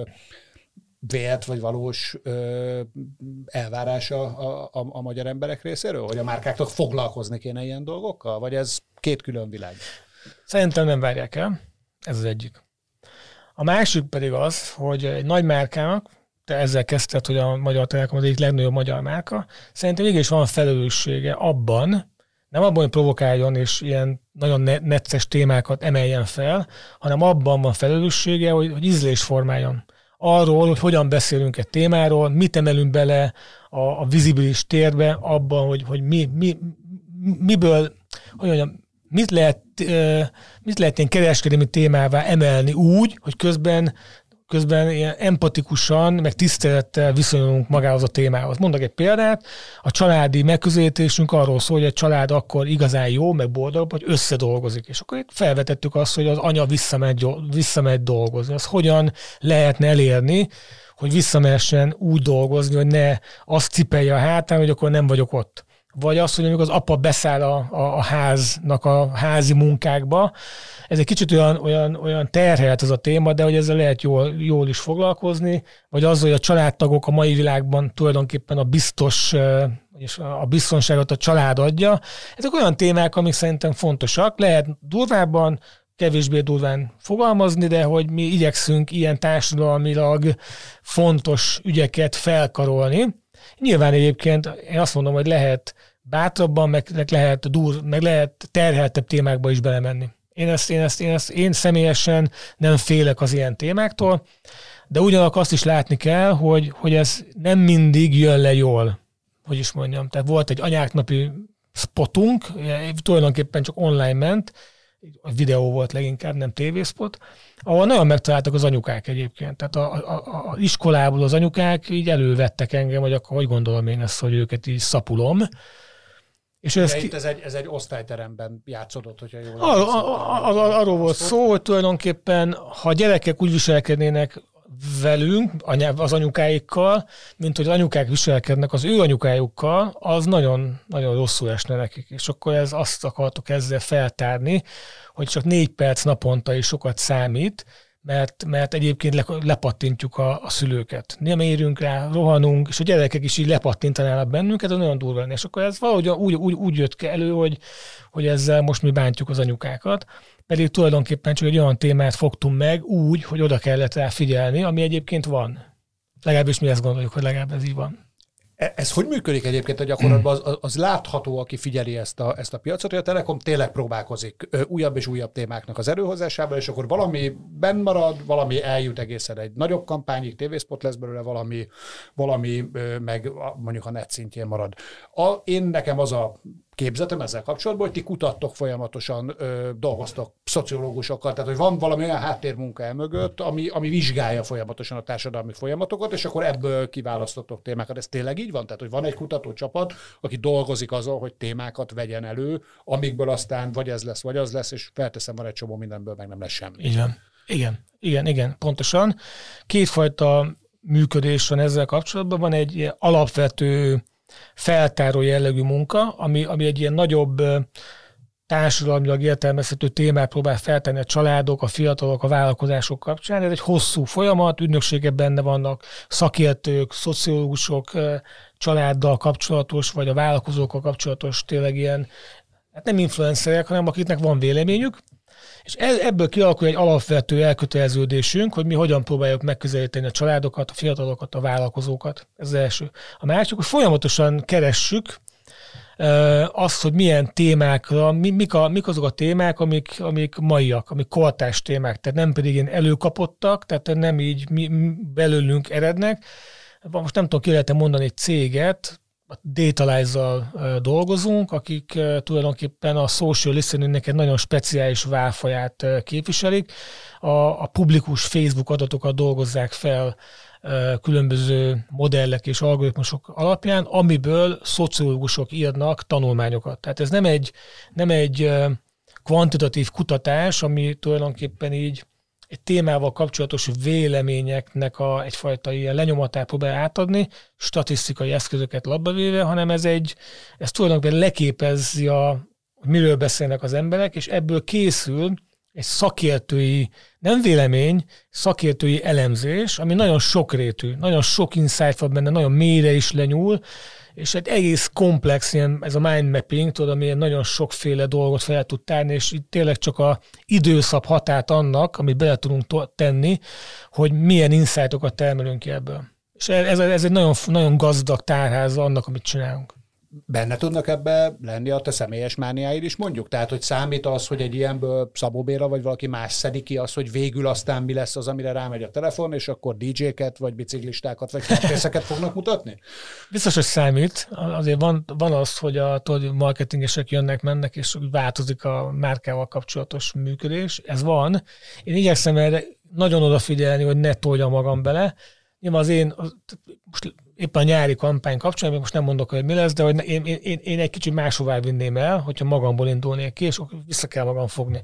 vélt vagy valós ö, elvárása a, a, a magyar emberek részéről? Hogy a márkáknak foglalkozni kéne ilyen dolgokkal? Vagy ez két külön világ? Szerintem nem várják el. Ez az egyik. A másik pedig az, hogy egy nagy márkának, te ezzel kezdted, hogy a Magyar Telekom az egyik legnagyobb magyar márka, szerintem mégis van felelőssége abban, nem abban, hogy provokáljon és ilyen nagyon necces témákat emeljen fel, hanem abban van felelőssége, hogy, hogy ízlés formáljon. Arról, hogy hogyan beszélünk egy témáról, mit emelünk bele a, a vizibilis térbe, abban, hogy, hogy mi, mi, miből, hogy mondjam, mit lehet, mit lehet ilyen kereskedelmi témává emelni úgy, hogy közben, közben ilyen empatikusan, meg tisztelettel viszonyulunk magához a témához. Mondok egy példát, a családi megközelítésünk arról szól, hogy a család akkor igazán jó, meg boldog, hogy összedolgozik. És akkor itt felvetettük azt, hogy az anya visszamegy, visszamegy dolgozni. Az hogyan lehetne elérni, hogy visszamehessen úgy dolgozni, hogy ne azt cipelje a hátán, hogy akkor nem vagyok ott. Vagy az, hogy amikor az apa beszáll a, a, a háznak a házi munkákba. Ez egy kicsit olyan, olyan, olyan terhelt ez a téma, de hogy ezzel lehet jól, jól is foglalkozni, vagy az, hogy a családtagok a mai világban tulajdonképpen a biztos, és a biztonságot a család adja. Ezek olyan témák, amik szerintem fontosak. Lehet durvábban, kevésbé durván fogalmazni, de hogy mi igyekszünk ilyen társadalmilag fontos ügyeket felkarolni. Nyilván egyébként én azt mondom, hogy lehet bátrabban, meg lehet, dur, meg lehet terheltebb témákba is belemenni. Én ezt, én, ezt, én ezt én személyesen nem félek az ilyen témáktól, de ugyanakkor azt is látni kell, hogy, hogy ez nem mindig jön le jól, hogy is mondjam. Tehát volt egy anyáknapi spotunk, tulajdonképpen csak online ment, a videó volt leginkább, nem tévészpot, ahol nagyon megtaláltak az anyukák egyébként. Tehát a, a, a, a iskolából az anyukák így elővettek engem, hogy akkor hogy gondolom én ezt, hogy őket így szapulom. És ez, itt ez, egy, ez egy osztályteremben játszódott, hogyha jól ar, ar, ar, Arról volt szó, hogy tulajdonképpen, ha gyerekek úgy viselkednének velünk, az anyukáikkal, mint hogy az anyukák viselkednek az ő anyukájukkal, az nagyon, nagyon rosszul esne nekik. És akkor ez azt akartok ezzel feltárni, hogy csak négy perc naponta is sokat számít, mert, mert egyébként le, lepattintjuk a, a szülőket. Nem érünk rá, rohanunk, és a gyerekek is így lepattintanának bennünket, ez nagyon durva lenne. És akkor ez valahogy úgy, úgy, úgy jött elő, hogy, hogy ezzel most mi bántjuk az anyukákat. Pedig tulajdonképpen csak egy olyan témát fogtunk meg úgy, hogy oda kellett rá figyelni, ami egyébként van. Legalábbis mi ezt gondoljuk, hogy legalább ez így van. Ez hogy működik egyébként a gyakorlatban? Az, az, az látható, aki figyeli ezt a, ezt a piacot, hogy a Telekom tényleg próbálkozik újabb és újabb témáknak az előhozásával, és akkor valami benn marad, valami eljut egészen egy nagyobb kampányig, tévészpot lesz belőle, valami, valami meg mondjuk a net szintjén marad. A, én nekem az a képzetem ezzel kapcsolatban, hogy ti kutattok folyamatosan, ö, dolgoztok szociológusokkal, tehát hogy van valami olyan háttérmunka elmögött, ami, ami vizsgálja folyamatosan a társadalmi folyamatokat, és akkor ebből kiválasztottok témákat. Ez tényleg így van? Tehát, hogy van egy kutatócsapat, aki dolgozik azon, hogy témákat vegyen elő, amikből aztán vagy ez lesz, vagy az lesz, és felteszem, van egy csomó mindenből, meg nem lesz semmi. Igen, igen, igen, igen, pontosan. Kétfajta működés van ezzel kapcsolatban. Van egy alapvető feltáró jellegű munka, ami, ami egy ilyen nagyobb társadalmilag értelmezhető témát próbál feltenni a családok, a fiatalok, a vállalkozások kapcsán. Ez egy hosszú folyamat, ügynökségek benne vannak, szakértők, szociológusok, családdal kapcsolatos, vagy a vállalkozókkal kapcsolatos tényleg ilyen, hát nem influencerek, hanem akiknek van véleményük, és ebből kialakul egy alapvető elköteleződésünk, hogy mi hogyan próbáljuk megközelíteni a családokat, a fiatalokat, a vállalkozókat. Ez az első. A másik, hogy folyamatosan keressük azt, hogy milyen témákra, mik, a, mik azok a témák, amik, amik maiak, amik kortárs témák, tehát nem pedig ilyen előkapottak, tehát nem így mi, belőlünk erednek. Most nem tudom, ki lehet mondani egy céget, a Datalize-zal dolgozunk, akik tulajdonképpen a social listeningnek egy nagyon speciális válfaját képviselik. A, a publikus Facebook adatokat dolgozzák fel különböző modellek és algoritmusok alapján, amiből szociológusok írnak tanulmányokat. Tehát ez nem egy, nem egy kvantitatív kutatás, ami tulajdonképpen így egy témával kapcsolatos véleményeknek a, egyfajta ilyen lenyomatát próbál átadni, statisztikai eszközöket labba véve, hanem ez egy, ez tulajdonképpen leképezi, a, hogy miről beszélnek az emberek, és ebből készül egy szakértői, nem vélemény, szakértői elemzés, ami nagyon sokrétű, nagyon sok insight van benne, nagyon mélyre is lenyúl, és egy egész komplex, ilyen, ez a mind mapping, tudod, ami nagyon sokféle dolgot fel tud tárni, és itt tényleg csak a időszab határt annak, amit bele tudunk tenni, hogy milyen insightokat termelünk ki ebből. És ez, ez egy nagyon, nagyon gazdag tárháza annak, amit csinálunk. Benne tudnak ebbe lenni a te személyes mániáid is mondjuk? Tehát, hogy számít az, hogy egy ilyenből Szabó Béla vagy valaki más szedik ki az, hogy végül aztán mi lesz az, amire rámegy a telefon, és akkor dé dzséket, vagy biciklistákat, vagy kertészeket fognak mutatni? Biztos, hogy számít. Azért van, van az, hogy a tudod, marketingesek jönnek, mennek, és változik a márkával kapcsolatos működés. Ez van. Én igyekszem erre nagyon odafigyelni, hogy ne toljam magam bele. Nyilván az én, most éppen a nyári kampány kapcsán, még most nem mondok, hogy mi lesz, de hogy én, én, én egy kicsit máshová vinném el, hogyha magamból indulnék ki, és vissza kell magam fogni.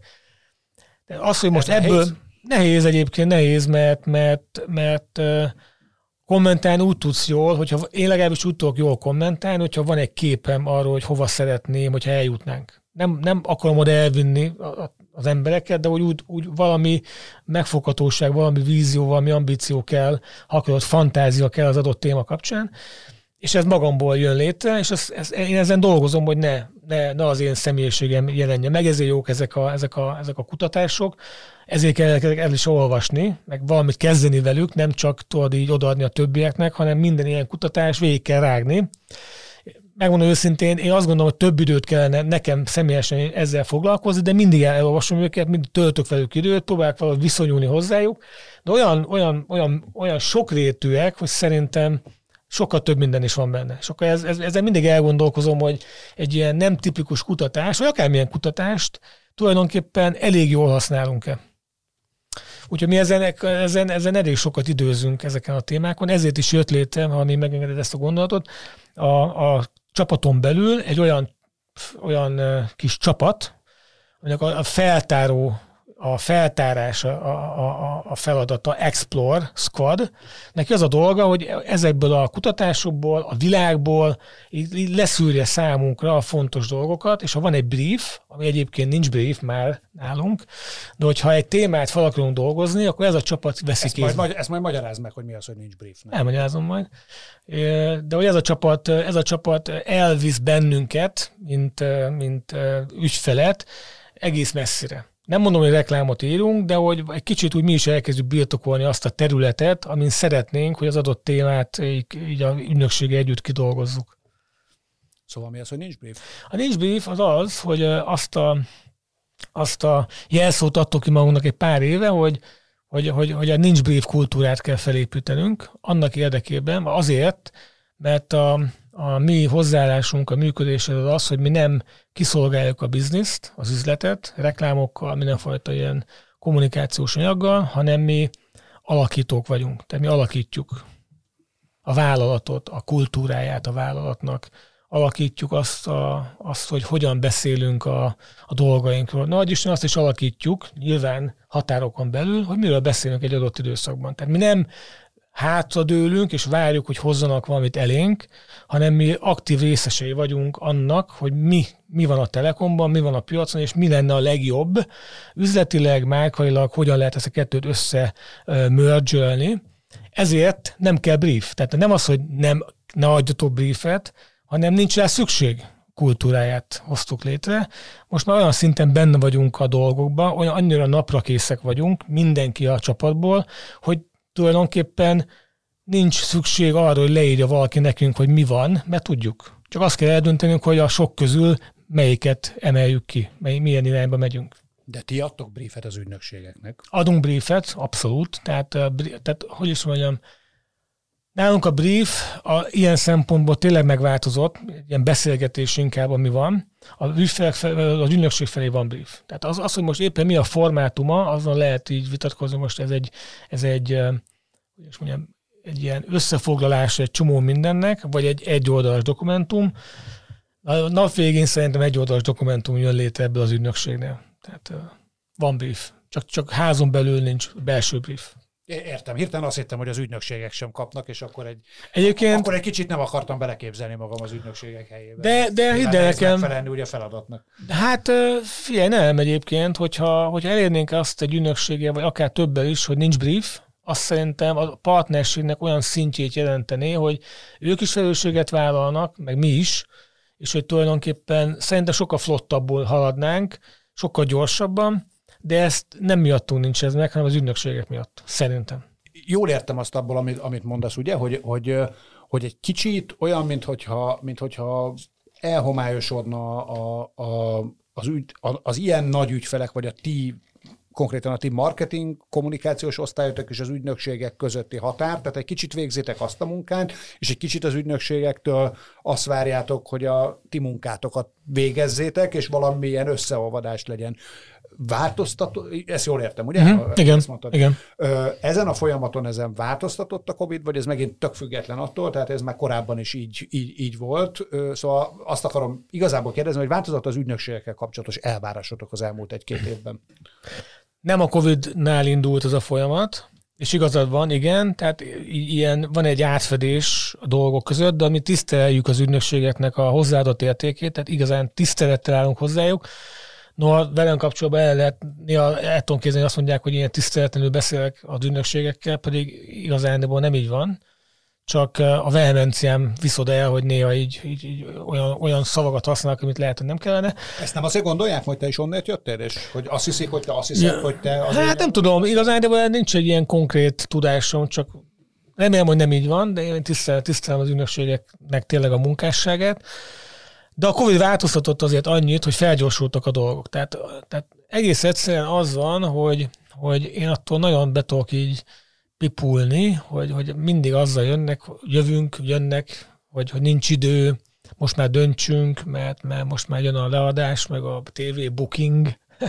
De az, hogy most Ez ebből nehéz? nehéz egyébként, nehéz, mert, mert, mert uh, kommentálni úgy tudsz jól, hogyha én legalábbis úgy tudok jól kommentálni, hogyha van egy képem arról, hogy hova szeretném, hogyha eljutnánk. Nem, nem akarom oda elvinni a, a az embereket, de hogy úgy, úgy valami megfoghatóság, valami vízió, valami ambíció kell, ha akarod, fantázia kell az adott téma kapcsán, és ez magamból jön létre, és ez, ez, én ezen dolgozom, hogy ne, ne, ne az én személyiségem jelenje meg, ezért jók ezek a, ezek a, ezek a kutatások, ezért kell el is olvasni, meg valamit kezdeni velük, nem csak tudod így odaadni a többieknek, hanem minden ilyen kutatás végig kell rágni. Megmondom őszintén, én azt gondolom, hogy több időt kellene nekem személyesen ezzel foglalkozni, de mindig elolvasom őket, mindig töltök velük időt, próbálok valahogy viszonyulni hozzájuk, de olyan, olyan, olyan, olyan sokrétűek, hogy szerintem sokkal több minden is van benne. És akkor ez, ez, ezzel mindig elgondolkozom, hogy egy ilyen nem tipikus kutatás, vagy akármilyen kutatást tulajdonképpen elég jól használunk-e. Úgyhogy mi ezen, ezen, ezen elég sokat időzünk ezeken a témákon, ezért is jött létre, ha mi megengeded ezt a gondolatot, a, a csapaton belül egy olyan, olyan kis csapat, aminek a feltáró, a feltárás, a, a, a feladata, Explore Squad. Neki az a dolga, hogy ezekből a kutatásokból, a világból leszűrje számunkra a fontos dolgokat, és ha van egy brief, ami egyébként nincs brief már nálunk, de hogyha egy témát fel akarunk dolgozni, akkor ez a csapat veszi ezt kézbe. Majd, ezt majd magyarázd meg, hogy mi az, hogy nincs brief. Nem? Elmagyarázom majd. De hogy ez a csapat, ez a csapat elvisz bennünket, mint, mint ügyfelet, egész messzire. nem mondom, hogy reklámot írunk, de hogy egy kicsit úgy mi is elkezdjük birtokolni azt a területet, amin szeretnénk, hogy az adott témát így, így a ügynökséggel együtt kidolgozzuk. Szóval mi az, hogy nincs brief? A nincs brief az az, hogy azt a, azt a jelszót adtuk ki magunknak egy pár éve, hogy, hogy, hogy, hogy a nincs brief kultúrát kell felépítenünk, annak érdekében, azért, mert a, a mi hozzáállásunk, a működéshez az az, hogy mi nem kiszolgáljuk a bizniszt, az üzletet, reklámokkal, mindenfajta ilyen kommunikációs anyaggal, hanem mi alakítók vagyunk. Tehát mi alakítjuk a vállalatot, a kultúráját a vállalatnak, alakítjuk azt, a, azt hogy hogyan beszélünk a, a dolgainkról. Nagy Isten azt is alakítjuk, nyilván határokon belül, hogy miről beszélünk egy adott időszakban. Tehát mi nem hátradőlünk, és várjuk, hogy hozzanak valamit elénk, hanem mi aktív részesei vagyunk annak, hogy mi, mi van a Telekomban, mi van a piacon, és mi lenne a legjobb üzletileg, márkailag, hogyan lehet ezt a kettőt össze-merge-ölni. Ezért nem kell brief. Tehát nem az, hogy nem, ne adjatok briefet, hanem nincs rá szükség. Kultúráját hoztuk létre. Most már olyan szinten benne vagyunk a dolgokban, olyan annyira naprakészek vagyunk, mindenki a csapatból, hogy tulajdonképpen nincs szükség arra, hogy leírja valaki nekünk, hogy mi van, mert tudjuk. Csak azt kell eldöntenünk, hogy a sok közül melyiket emeljük ki, mely, milyen irányba megyünk. De ti adtok briefet az ügynökségeknek? Adunk briefet, abszolút. Tehát, tehát hogy is mondjam, nálunk a brief a, ilyen szempontból tényleg megváltozott, ilyen beszélgetés inkább, ami van. A az ügynökség felé van brief. Tehát az, az, hogy most éppen mi a formátuma, azon lehet így vitatkozni, most ez egy, ez egy, hogy is mondjam, egy ilyen összefoglalás egy csomó mindennek, vagy egy egyoldalas dokumentum. A nap végén szerintem egyoldalas dokumentum jön létre ebből az ügynökségnél. Tehát van brief. Csak, csak házon belül nincs belső brief. Értem. Hirtelen azt hittem, hogy az ügynökségek sem kapnak, és akkor egy, Egyébként, akkor egy kicsit nem akartam beleképzelni magam az ügynökségek helyébe. De, de hidd el nekem. Megfelelni ugye a feladatnak. Hát figyelj, nem egyébként, hogyha, hogyha elérnénk azt egy ügynökséggel, vagy akár többel is, hogy nincs brief, azt szerintem a partnerségnek olyan szintjét jelentené, hogy ők is felelősséget vállalnak, meg mi is, és hogy tulajdonképpen szerintem sokkal flottabbul haladnánk, sokkal gyorsabban, de ezt nem miattunk nincs ez meg, hanem az ügynökségek miatt, szerintem. Jól értem azt abból, amit, amit mondasz, ugye, hogy, hogy, hogy egy kicsit olyan, minthogyha, minthogyha elhomályosodna a, a, az, ügy, az ilyen nagy ügyfelek, vagy a ti, konkrétan a ti marketing kommunikációs osztályotok és az ügynökségek közötti határ, tehát egy kicsit végzitek azt a munkát, és egy kicsit az ügynökségektől azt várjátok, hogy a ti munkátokat végezzétek, és valamilyen összeolvadás legyen. Változtató, ezt jól értem, ugye? Mm-hmm. Igen, igen. Ezen a folyamaton ezen változtatott a Covid, vagy ez megint tök független attól, tehát ez már korábban is így, így, így volt. Szóval azt akarom igazából kérdezni, hogy változott az ügynökségekkel kapcsolatos elvárásotok az elmúlt egy-két évben? Nem a Covid-nál indult ez a folyamat, és igazad van, igen, tehát ilyen van egy átfedés a dolgok között, de mi tiszteljük az ügynökségeknek a hozzáadott értékét, tehát igazán tisztelettel állunk hozzájuk. No, velem kapcsolatban el lehet, néha el tudom képzelni, azt mondják, hogy ilyen tiszteletlenül beszélek az ügynökségekkel, pedig igazándiból nem így van. Csak a vehemenciám viszod el, hogy néha így, így, így olyan, olyan szavakat használnak, amit lehet, hogy nem kellene. Ezt nem azért gondolják, hogy te is onnét jöttél, és hogy azt hiszik, hogy te azt hiszed, ja. hogy te... Hát nem nem tudom, igazándiból nincs egy ilyen konkrét tudásom, csak remélem, hogy nem így van, de én tisztelem, tisztelem az ügynökségeknek tényleg a munkásságát. De a Covid változtatott azért annyit, hogy felgyorsultak a dolgok. Tehát, tehát egész egyszerűen az van, hogy, hogy én attól nagyon be tudok így pipulni, hogy, hogy mindig azzal jönnek, jövünk, jönnek, hogy, hogy nincs idő, most már döntsünk, mert, mert most már jön a leadás, meg a té vé booking.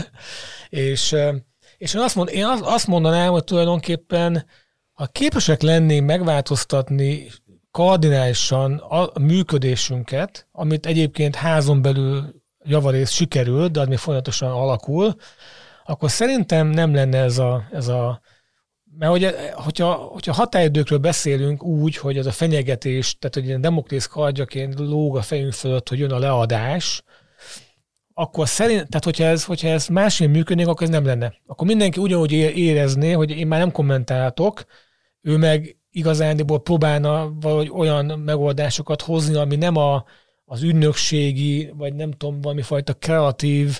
és, és én, azt mond, én azt mondanám, hogy tulajdonképpen ha képesek lennénk megváltoztatni kardinálisan a működésünket, amit egyébként házon belül javarészt sikerül, de az még folyamatosan alakul, akkor szerintem nem lenne ez a... Ez a mert hogy, hogyha, hogyha határidőkről beszélünk úgy, hogy ez a fenyegetés, tehát hogy ilyen Damoklész kardjaként lóg a fejünk fölött, hogy jön a leadás, akkor szerint, tehát hogyha ez, hogyha ez másként működnék, akkor ez nem lenne. Akkor mindenki ugyanúgy érezné, hogy én már nem kommentáltok, ő meg igazándiból próbálna valahogy olyan megoldásokat hozni, ami nem a, az ügynökségi, vagy nem tudom, valami fajta kreatív,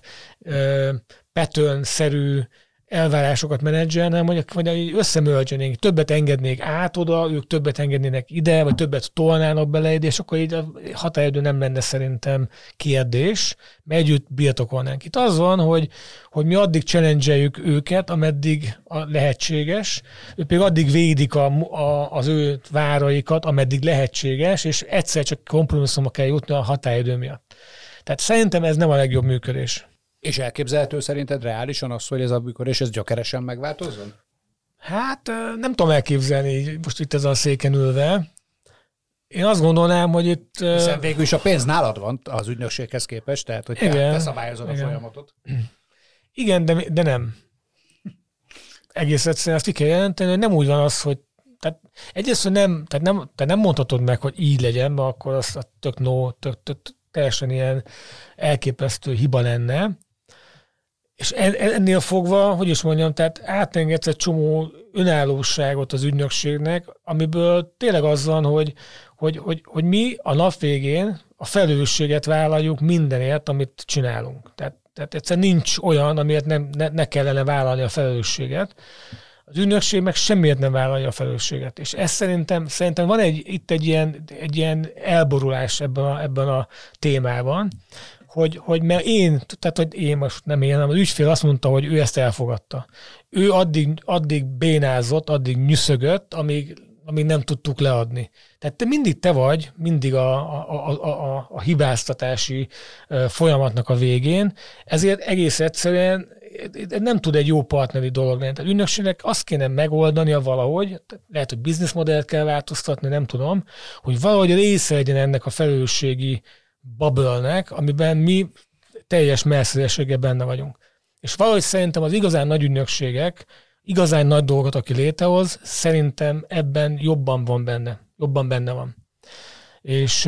pattern-szerű elvárásokat menedzselnem, vagy, vagy összemölcsenénk, többet engednék át oda, ők többet engednének ide, vagy többet tolnának bele ide, és akkor így a határidő nem lenne szerintem kérdés, mert együtt birtokolnánk. Itt az van, hogy, hogy mi addig challenge-eljük őket, ameddig a lehetséges, ők pedig addig védik a, a, az ő váraikat, ameddig lehetséges, és egyszer csak kompromisszumba kell jutni a határidő miatt. Tehát szerintem ez nem a legjobb működés. És elképzelhető szerinted reálisan az, hogy ez a működés ez gyökeresen megváltozzon? Hát nem tudom elképzelni most itt ez a széken ülve. Én azt gondolnám, hogy itt... Hiszen végül is a pénz nálad van az ügynökséghez képest, tehát hogy igen, te szabályozod igen. a folyamatot. Igen, de, de nem. Egész egyszerűen azt ki kell jelenteni, hogy nem úgy van az, hogy tehát egyrészt, hogy nem, tehát nem, tehát nem mondhatod meg, hogy így legyen, mert akkor az tök no, tök, tök, teljesen ilyen elképesztő hiba lenne. És ennél fogva, hogy is mondjam, tehát átengedsz egy csomó önállóságot az ügynökségnek, amiből tényleg az van, hogy, hogy, hogy, hogy mi a nap végén a felelősséget vállaljuk mindenért, amit csinálunk. Tehát, tehát egyszerűen nincs olyan, amiért nem, ne, ne kellene vállalni a felelősséget. Az ügynökség meg semmiért nem vállalja a felelősséget. És ez szerintem, szerintem van egy, itt egy ilyen, egy ilyen elborulás ebben a, ebben a témában, hogy, hogy mert én, tehát hogy én most nem én, hanem az ügyfél azt mondta, hogy ő ezt elfogadta. Ő addig, addig bénázott, addig nyüszögött, amíg, amíg nem tudtuk leadni. Tehát te mindig te vagy, mindig a, a, a, a, a hibáztatási folyamatnak a végén, ezért egész egyszerűen nem tud egy jó partneri dolog lenni. Tehát ügynökségnek azt kéne megoldania valahogy, lehet, hogy bizniszmodellt kell változtatni, nem tudom, hogy valahogy része legyen ennek a felelősségi bubble-nek, amiben mi teljes messzélességgel benne vagyunk. És valahogy szerintem az igazán nagy ügynökségek, igazán nagy dolgot, aki létrehoz, szerintem ebben jobban van benne. Jobban benne van. És,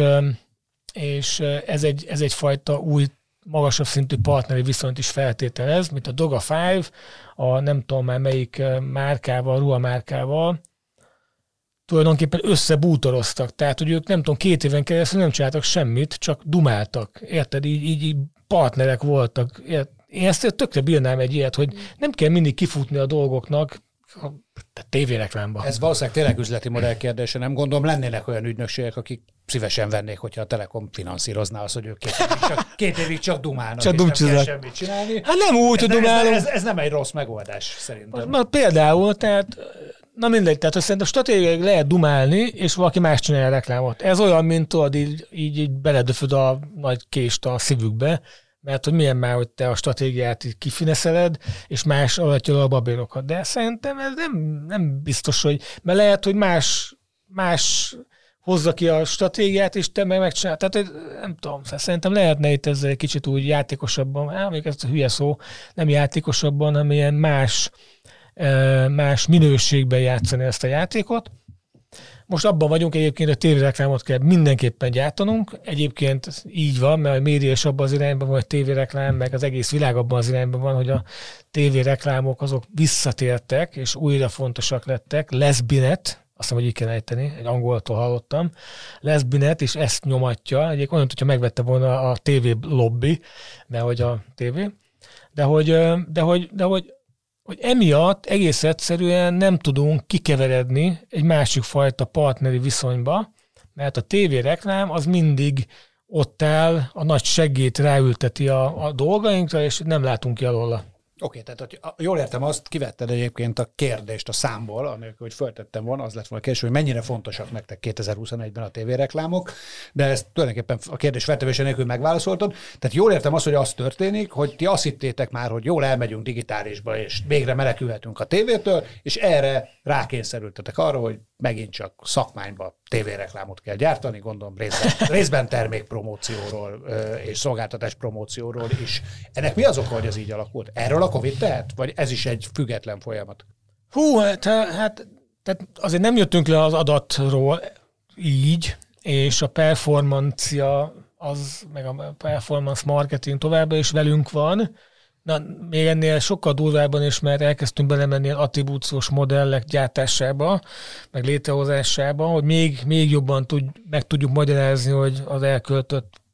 és ez, egy, ez egyfajta új, magasabb szintű partneri viszonyt is feltételez, mint a Doga öt, a nem tudom már melyik márkával, ruhamárkával, tulajdonképpen összebútoroztak. Tehát, hogy ők nem tudom, két éven keresztül nem csináltak semmit, csak dumáltak. Érted? Így, így, így partnerek voltak. Érted? Én ezt tökre bírnám egy ilyet, hogy nem kell mindig kifutni a dolgoknak a tévéreklámba. Ez valószínűleg tényleg üzleti modell kérdése. Nem gondolom, lennének olyan ügynökségek, akik szívesen vennék, hogyha a Telekom finanszírozná azt, hogy ők két évig csak, két évig csak dumálnak, csak és nem kell semmit csinálni. Hát nem úgy, hogy dumálunk. Ez, ez, ez nem egy rossz megoldás, szerintem. Na, például, tehát na mindegy, tehát szerintem stratégiailag lehet dumálni, és valaki más csinálja a reklámot. Ez olyan, mint tudod, így, így, így beledöföd a nagy kést a szívükbe, mert hogy milyen már, hogy te a stratégiát így kifineszeled, és más alatja a babérokat. De szerintem ez nem, nem biztos, hogy, mert lehet, hogy más, más hozza ki a stratégiát, és te meg megcsinálod. Tehát nem tudom, szerintem lehetne itt ezzel egy kicsit úgy játékosabban, hát még ez a hülye szó, nem játékosabban, hanem ilyen más, más minőségben játszani ezt a játékot. Most abban vagyunk egyébként, hogy tévéreklámot kell mindenképpen gyártanunk. Egyébként így van, mert a média is abban az irányban van, hogy tévéreklám, meg az egész világ abban az irányban van, hogy a tévéreklámok azok visszatértek, és újra fontosak lettek. Lesbinet, azt hiszem, hogy így kell ejteni, egy angoltól hallottam. Lesbinet, és ezt nyomatja. Egyébként olyan, hogyha megvette volna a tévé lobby, nehogy a tévé. De hogy, de hogy, de hogy hogy emiatt egész egyszerűen nem tudunk kikeveredni egy másik fajta partneri viszonyba, mert a tévéreklám az mindig ott áll, a nagy seggét ráülteti a, a dolgainkra, és nem látunk ki alóla. Oké, okay, tehát hogy jól értem, azt kivetted egyébként a kérdést a számból, amikor hogy föltettem volna, az lett volna a kérdés, hogy mennyire fontosak nektek kétezer-huszonegyben a tévéreklámok, de ezt tulajdonképpen a kérdés feltevése nélkül megválaszoltad. Tehát jól értem azt, hogy az történik, hogy ti azt hittétek már, hogy jól elmegyünk digitálisba, és végre menekülhetünk a tévétől, és erre rákényszerültetek arra, hogy megint csak szakmányba tévéreklámot kell gyártani, gondolom részben, részben termékpromócióról és szolgáltatás promócióról is. Ennek mi az oka, hogy ez így alakult? Erről a Covid tehet? Vagy ez is egy független folyamat? Hú, hát, hát tehát azért nem jöttünk le az adatról így, és a performancia, az, meg a performance marketing továbbra is velünk van. Na, még ennél sokkal durvábban is, mert elkezdtünk belemenni attribúciós modellek gyártásába, meg létrehozásába, hogy még, még jobban tud, meg tudjuk magyarázni, hogy az elköltött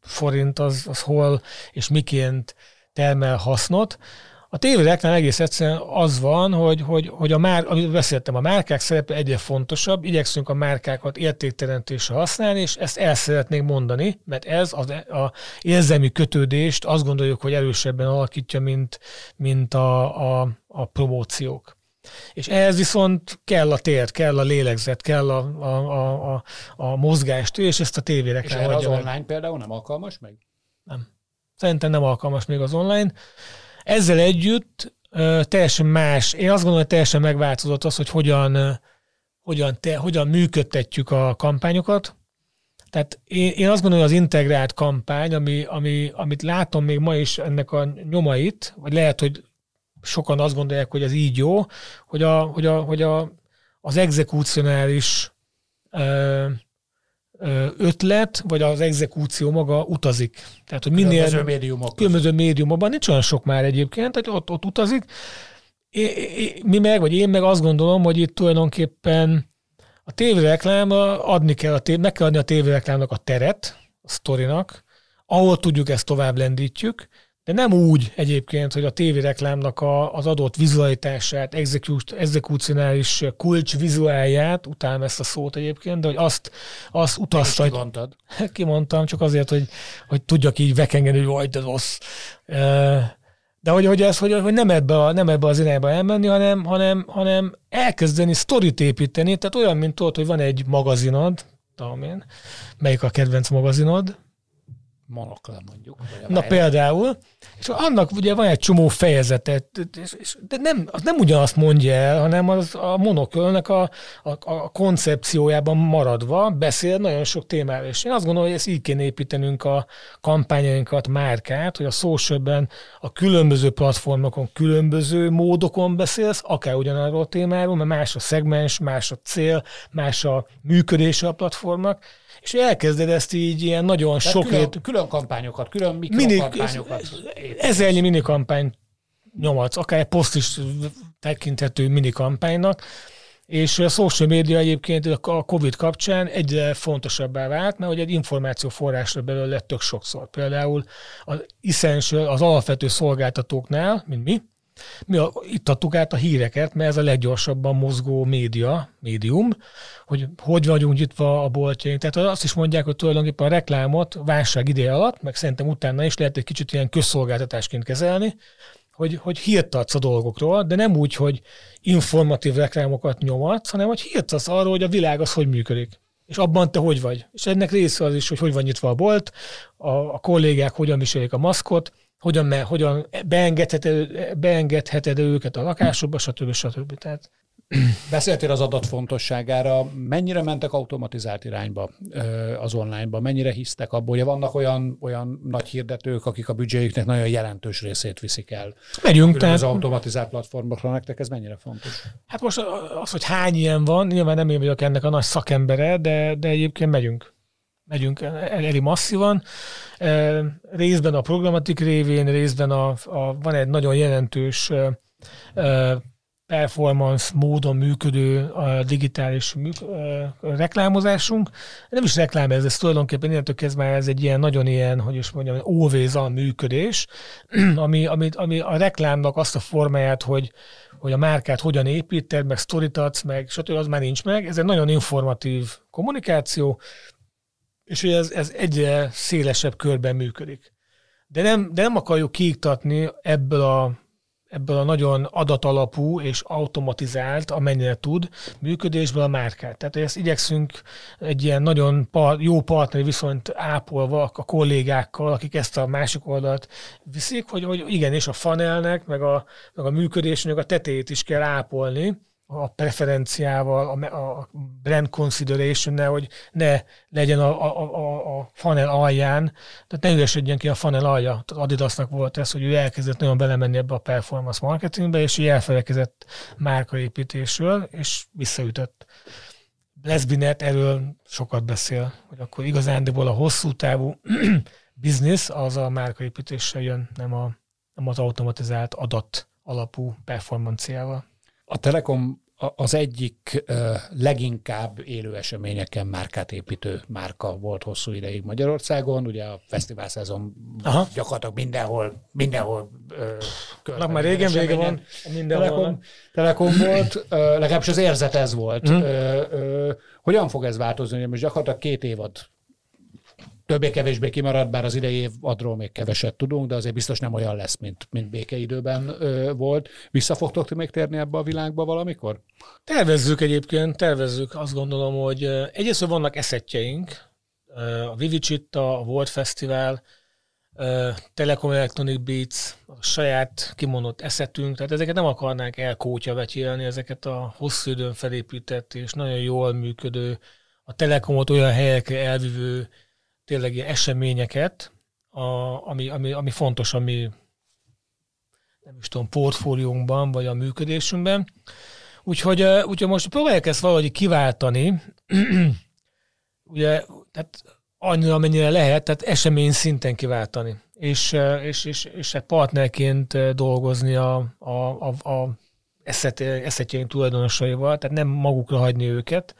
forint az, az hol és miként termel hasznot. A tévéreklám egész egyszerűen az van, hogy, hogy, hogy a már, amit beszéltem, a márkák szerepe egyre fontosabb, igyekszünk a márkákat értékteremtésre használni, és ezt el szeretnénk mondani, mert ez az a érzelmi kötődést azt gondoljuk, hogy erősebben alakítja, mint, mint a, a, a promóciók. És ehhez viszont kell a tér, kell a lélegzet, kell a, a, a, a, a mozgástő, és ezt a tévéreklám adja. És erre az meg. online például nem alkalmas meg? Nem. Szerintem nem alkalmas még az online. Ezzel együtt uh, teljesen más, én azt gondolom, hogy teljesen megváltozott az, hogy hogyan, uh, hogyan, te, hogyan működtetjük a kampányokat. Tehát én, én azt gondolom, hogy az integrált kampány, ami, ami, amit látom még ma is ennek a nyomait, vagy lehet, hogy sokan azt gondolják, hogy ez így jó, hogy, a, hogy, a, hogy a, az exekucionális uh, ötlet, vagy az exekúció maga utazik. Tehát, hogy minél különböző médiumok. Különböző médiumokban, nincs olyan sok már egyébként, hogy ott, ott utazik. É, é, mi meg, vagy én meg azt gondolom, hogy itt tulajdonképpen a tévéreklámra adni kell, a tév, meg kell adni a tévéreklámnak a teret, a sztorinak, ahol tudjuk, ezt tovább lendítjük, de nem úgy egyébként, hogy a tévéreklámnak a, az adott vizualitását, exekúcionális kulcsvizuálját, utálom ezt a szót egyébként, de hogy azt, azt utazta. Kimondtad. Kimondtam, csak azért, hogy, hogy tudjak így vekengeni, hogy vagy, de rossz. De hogy, hogy, ez, hogy, hogy nem, ebbe a, nem ebbe az irányba elmenni, hanem, hanem, hanem elkezdeni sztorit építeni, tehát olyan, mint tudod, hogy van egy magazinod, tudom én, melyik a kedvenc magazinod? Monokla mondjuk. Na például, és annak ugye van egy csomó fejezete, de nem, az nem ugyanazt mondja el, hanem az a monokölnek a, a, a koncepciójában maradva beszél nagyon sok témáról. És én azt gondolom, hogy ezt így kéne építenünk a kampányainkat, márkát, hogy a socialben a különböző platformokon, különböző módokon beszélsz, akár ugyanarról a témáról, mert más a szegmens, más a cél, más a működése a platformnak, és elkezded ezt így ilyen nagyon tehát sok... Külön, külön kampányokat, külön mikrokampányokat. Ezernyi minikampány nyomatsz, akár egy poszt is tekinthető minikampánynak, és a social media egyébként a Covid kapcsán egyre fontosabbá vált, mert hogy egy információforrásra belőle lett tök sokszor. Például az essential, az alapvető szolgáltatóknál, mint mi, mi a, itt adtuk át a híreket, mert ez a leggyorsabban mozgó média, médium, hogy hogy vagyunk nyitva a boltjaink. Tehát azt is mondják, hogy tulajdonképpen a reklámot válság ideje alatt, meg szerintem utána is lehet egy kicsit ilyen közszolgáltatásként kezelni, hogy, hogy hírt adsz a dolgokról, de nem úgy, hogy informatív reklámokat nyomatsz, hanem hogy hírt adsz arról, hogy a világ az hogy működik. És abban te hogy vagy. És ennek része az is, hogy hogy van nyitva a bolt, a, a kollégák hogyan viselik a maszkot, hogyan, me, hogyan beengedheted, beengedheted őket a lakásokba, stb. stb. Tehát... Beszéltél az adat fontosságára. Mennyire mentek automatizált irányba az online-ba? Mennyire hisztek abból? Ugye vannak olyan, olyan nagy hirdetők, akik a büdzséjüknek nagyon jelentős részét viszik el. Megyünk. Tehát... az automatizált platformokra, nektek ez mennyire fontos? Hát most az, hogy hány ilyen van, nyilván nem én vagyok ennek a nagy szakembere, de, de egyébként megyünk. Megyünk elég masszívan. Részben a programatik révén, részben a, a, van egy nagyon jelentős performance módon működő a digitális műk, reklámozásunk. Nem is reklám ez, ez tulajdonképpen innentől kezdve már ez egy ilyen nagyon ilyen, hogy is mondjam, always on működés, ami, ami, ami a reklámnak azt a formáját, hogy, hogy a márkát hogyan építed, meg sztorit adsz, meg stb. Az már nincs meg. Ez egy nagyon informatív kommunikáció, és hogy ez, ez egyre szélesebb körben működik. De nem, de nem akarjuk kiiktatni ebből a, ebből a nagyon adatalapú és automatizált, amennyire tud, működésből a márkát. Tehát ezt igyekszünk egy ilyen nagyon par, jó partneri viszonyt ápolva a kollégákkal, akik ezt a másik oldalt viszik, hogy, hogy igenis a funnelnek, meg a, meg a működésnek a tetejét is kell ápolni, a preferenciával, a brand consideration-nel, hogy ne legyen a, a, a, a funnel alján, tehát ne üresedjen ki a funnel alja. Tehát Adidasnak volt ez, hogy ő elkezdett nagyon belemenni ebbe a performance marketingbe, és így elfelelkezett márkaépítésről, és visszaütött. Lesbinet erről sokat beszél, hogy akkor igazándiból a hosszú távú business az a márkaépítéssel jön, nem, a, nem az automatizált adat alapú performanciával. A Telekom az egyik leginkább élő eseményeken márkát építő márka volt hosszú ideig Magyarországon. Ugye a fesztivál szezon Aha. gyakorlatilag mindenhol, mindenhol Na, már régen vége van. Telekom, Telekom volt, legalábbis az érzet ez volt. Mm. Hogyan fog ez változni? Most gyakorlatilag két évad többé-kevésbé kimaradt, bár az idei évadról még keveset tudunk, de azért biztos nem olyan lesz, mint, mint békeidőben ö, volt. Vissza fogtok ti még térni ebbe a világba valamikor? Tervezzük egyébként, tervezzük. Azt gondolom, hogy egyrészt vannak eszettjeink, a Vivicsitta, a Volt Fesztivál, Telekom Electronic Beats, a saját kimondott eszetünk, tehát ezeket nem akarnánk elkótyavetélni, ezeket a hosszú időn felépített és nagyon jól működő, a Telekomot olyan helyekre elvívő tényleg ilyen eseményeket, a, ami, ami, ami fontos a mi nem is tudom, portfóliónkban, vagy a működésünkben. Úgyhogy, úgyhogy most próbáljuk ezt valahogy kiváltani, ugye, tehát annyira, amennyire lehet, tehát esemény szinten kiváltani, és, és, és, és partnerként dolgozni a, a, a, a eszet, eszetjeink tulajdonosaival, tehát nem magukra hagyni őket.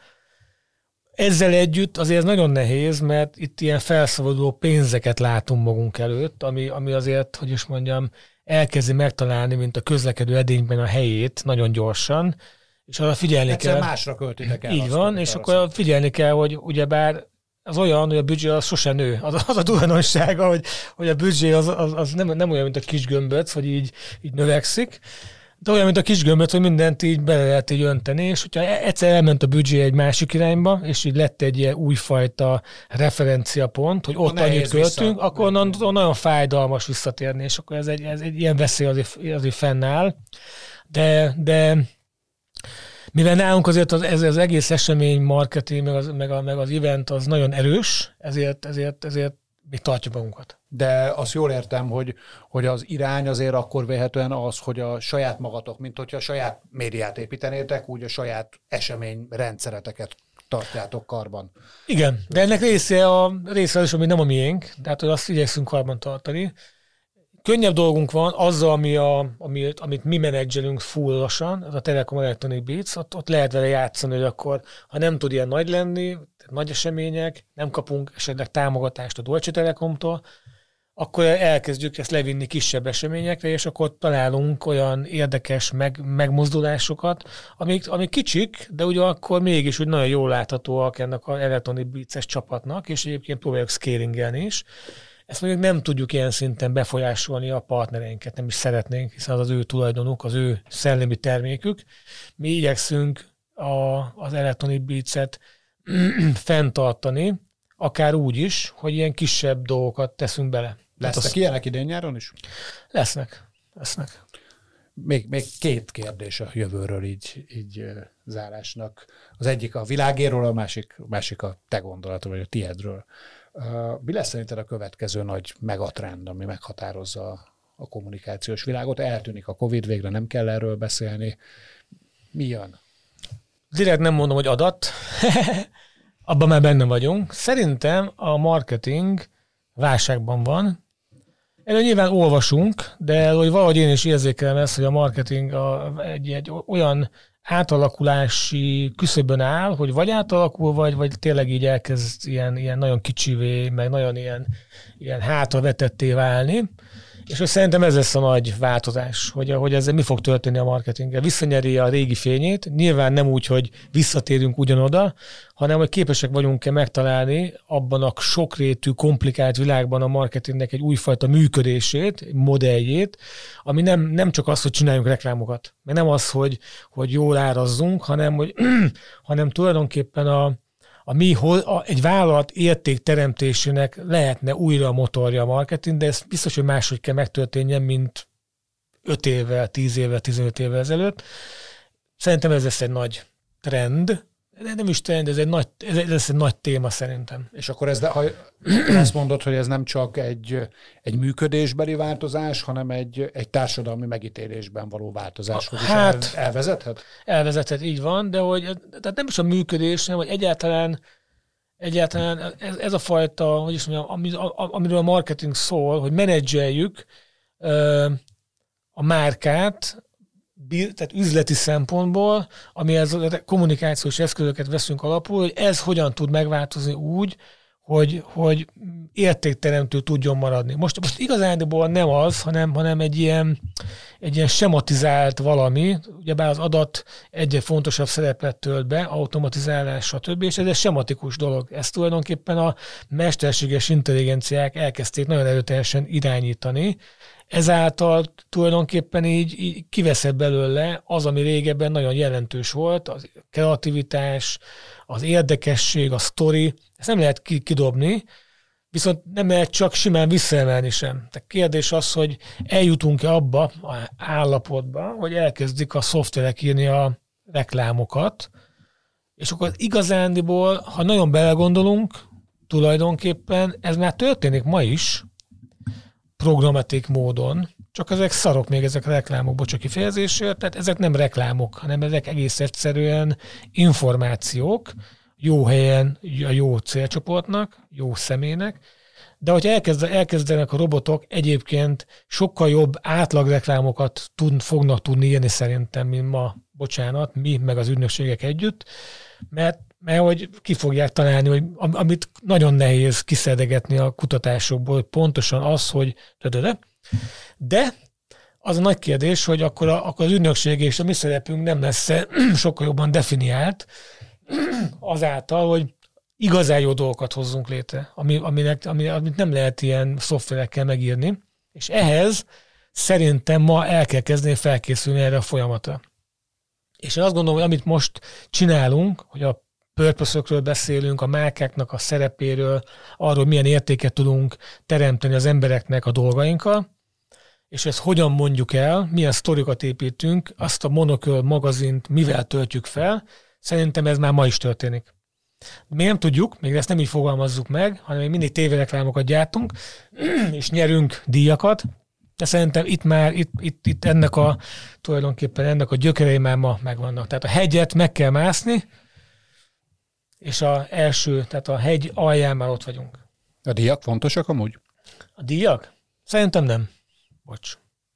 Ezzel együtt azért ez nagyon nehéz, mert itt ilyen felszabaduló pénzeket látunk magunk előtt, ami, ami azért, hogy is mondjam, elkezdi megtalálni, mint a közlekedő edényben a helyét nagyon gyorsan, és arra figyelni Egyszer kell. másra költitek el. Így van, és akkor figyelni kell, hogy ugyebár az olyan, hogy a büdzsé az sose nő. Az, az a tulajdonsága, hogy, hogy a büdzsé az, az, az nem, nem olyan, mint a kis gömböc, hogy így, így növekszik, de olyan, mint a kis gömböc, hogy mindent így bele lehet így önteni, és hogyha egyszer elment a büdzsé egy másik irányba, és így lett egy ilyen újfajta referenciapont, hogy ott annyit költünk, vissza. Akkor onnan, onnan nagyon fájdalmas visszatérni, és akkor ez egy, ez egy ilyen veszély azért, azért fennáll. De, de mivel nálunk azért az, ez az egész esemény, marketing, meg az, meg, a, meg az event az nagyon erős, ezért, ezért, ezért még tartjuk magunkat. De azt jól értem, hogy, hogy az irány azért akkor véhetően az, hogy a saját magatok, mint hogyha a saját médiát építenétek, úgy a saját eseményrendszereteket tartjátok karban. Igen, de ennek része a része az is, ami nem a miénk, tehát hogy azt igyekszünk karban tartani. Könnyebb dolgunk van azzal, ami a, amit, amit mi menedzselünk fullosan, az a Telekom Electronic Beats, ott, ott lehet vele játszani, hogy akkor, ha nem tud ilyen nagy lenni, nagy események, nem kapunk esetleg támogatást a Deutsche Telekomtól, akkor elkezdjük ezt levinni kisebb eseményekre, és akkor találunk olyan érdekes meg, megmozdulásokat, amik, amik kicsik, de ugyanakkor mégis úgy nagyon jól láthatóak ennek az Electronic Beats-es csapatnak, és egyébként próbáljuk scalingelni is. Ezt mondjuk nem tudjuk ilyen szinten befolyásolni a partnereinket, nem is szeretnénk, hiszen az az ő tulajdonuk, az ő szellemi termékük. Mi igyekszünk a, az Electronic Beats-et fenntartani, akár úgy is, hogy ilyen kisebb dolgokat teszünk bele. Lesznek az... ilyenek idén nyáron is? Lesznek. Lesznek. Még, még két kérdés a jövőről így, így zárásnak. Az egyik a világéről, a másik, másik a te gondolatod, vagy a tiedről. Mi lesz szerinted a következő nagy megatrend, ami meghatározza a kommunikációs világot? Eltűnik a Covid, végre nem kell erről beszélni. Mi jön? Direkt nem mondom, hogy adat. Abban már benne vagyunk. Szerintem a marketing válságban van. Erről nyilván olvasunk, de hogy valahogy én is érzékelem ezt, hogy a marketing a, egy, egy olyan átalakulási küszöbön áll, hogy vagy átalakul, vagy, vagy tényleg így elkezd ilyen, ilyen nagyon kicsivé, meg nagyon ilyen, ilyen hátravetetté válni. És hogy szerintem ez lesz a nagy változás, hogy, hogy ezzel mi fog történni a marketinggel. Visszanyeri a régi fényét, nyilván nem úgy, hogy visszatérünk ugyanoda, hanem hogy képesek vagyunk-e megtalálni abban a sokrétű, komplikált világban a marketingnek egy újfajta működését, modelljét, ami nem, nem csak az, hogy csináljunk reklámokat, mert nem az, hogy, hogy jól árazzunk, hanem, hogy, hanem tulajdonképpen a A mi, a, egy vállalat értékteremtésének lehetne újra a motorja a marketing, de ez biztos, hogy máshogy kell megtörténjen, mint öt évvel, tíz évvel, tizenöt évvel ezelőtt. Szerintem ez lesz egy nagy trend, de nem is trend, ez egy nagy, ez lesz egy nagy téma szerintem. És akkor, ez, de, ha azt mondod, hogy ez nem csak egy, egy működésbeli változás, hanem egy, egy társadalmi megítélésben való változás, hogy hát, is el, elvezethet? Elvezethet, így van, de hogy tehát nem is a működés, hanem hogy egyáltalán, egyáltalán ez, ez a fajta, hogy is mondjam, ami, amiről a marketing szól, hogy menedzseljük a márkát tehát üzleti szempontból, amihez a kommunikációs eszközöket veszünk alapul, hogy ez hogyan tud megváltozni úgy, hogy, hogy értékteremtő tudjon maradni. Most, most igazándiból nem az, hanem, hanem egy, ilyen, egy ilyen sematizált valami, ugyebár az adat egyre fontosabb szerepet tölt be, automatizálás, stb. És ez egy sematikus dolog. Ezt tulajdonképpen a mesterséges intelligenciák elkezdték nagyon erőteljesen irányítani. Ezáltal tulajdonképpen így, így kiveszed belőle az, ami régebben nagyon jelentős volt, az kreativitás, az érdekesség, a sztori, ezt nem lehet kidobni, viszont nem lehet csak simán visszaemelni sem. Tehát kérdés az, hogy eljutunk-e abba az állapotba, hogy elkezdik a szoftverek írni a reklámokat, és akkor igazándiból, ha nagyon belegondolunk, tulajdonképpen ez már történik ma is, programatik módon, csak ezek szarok még ezek a reklámok, bocs a kifejezésért, tehát ezek nem reklámok, hanem ezek egész egyszerűen információk, jó helyen, a jó célcsoportnak, jó személynek, de hogyha elkezd, elkezdenek a robotok egyébként sokkal jobb átlagreklámokat tud, fognak tudni írni szerintem, mint ma, bocsánat, mi, meg az ügynökségek együtt, mert, mert hogy ki fogják találni, hogy amit nagyon nehéz kiszedegetni a kutatásokból, hogy pontosan az, hogy de, de az a nagy kérdés, hogy akkor, a, akkor az ügynökség és a mi szerepünk nem lesz sokkal jobban definiált, azáltal, hogy igazán jó dolgokat hozzunk létre, ami, aminek, ami, amit nem lehet ilyen szoftverekkel megírni, és ehhez szerintem ma el kell kezdeni felkészülni erre a folyamatra. És én azt gondolom, hogy amit most csinálunk, hogy a purpose-ökről beszélünk, a márkáknak a szerepéről, arról milyen értéket tudunk teremteni az embereknek a dolgainkkal, és ezt hogyan mondjuk el, milyen sztorikat építünk, azt a Monocle magazint mivel töltjük fel, szerintem ez már ma is történik. Mi nem tudjuk, még ezt nem így fogalmazzuk meg, hanem még mindig tévéreklámokat gyártunk, és nyerünk díjakat, de szerintem itt már, itt, itt, itt ennek a, tulajdonképpen ennek a gyökerei már ma megvannak. Tehát a hegyet meg kell mászni, és a első, tehát a hegy alján már ott vagyunk. A díjak fontosak amúgy? A díjak? Szerintem nem. Bocs.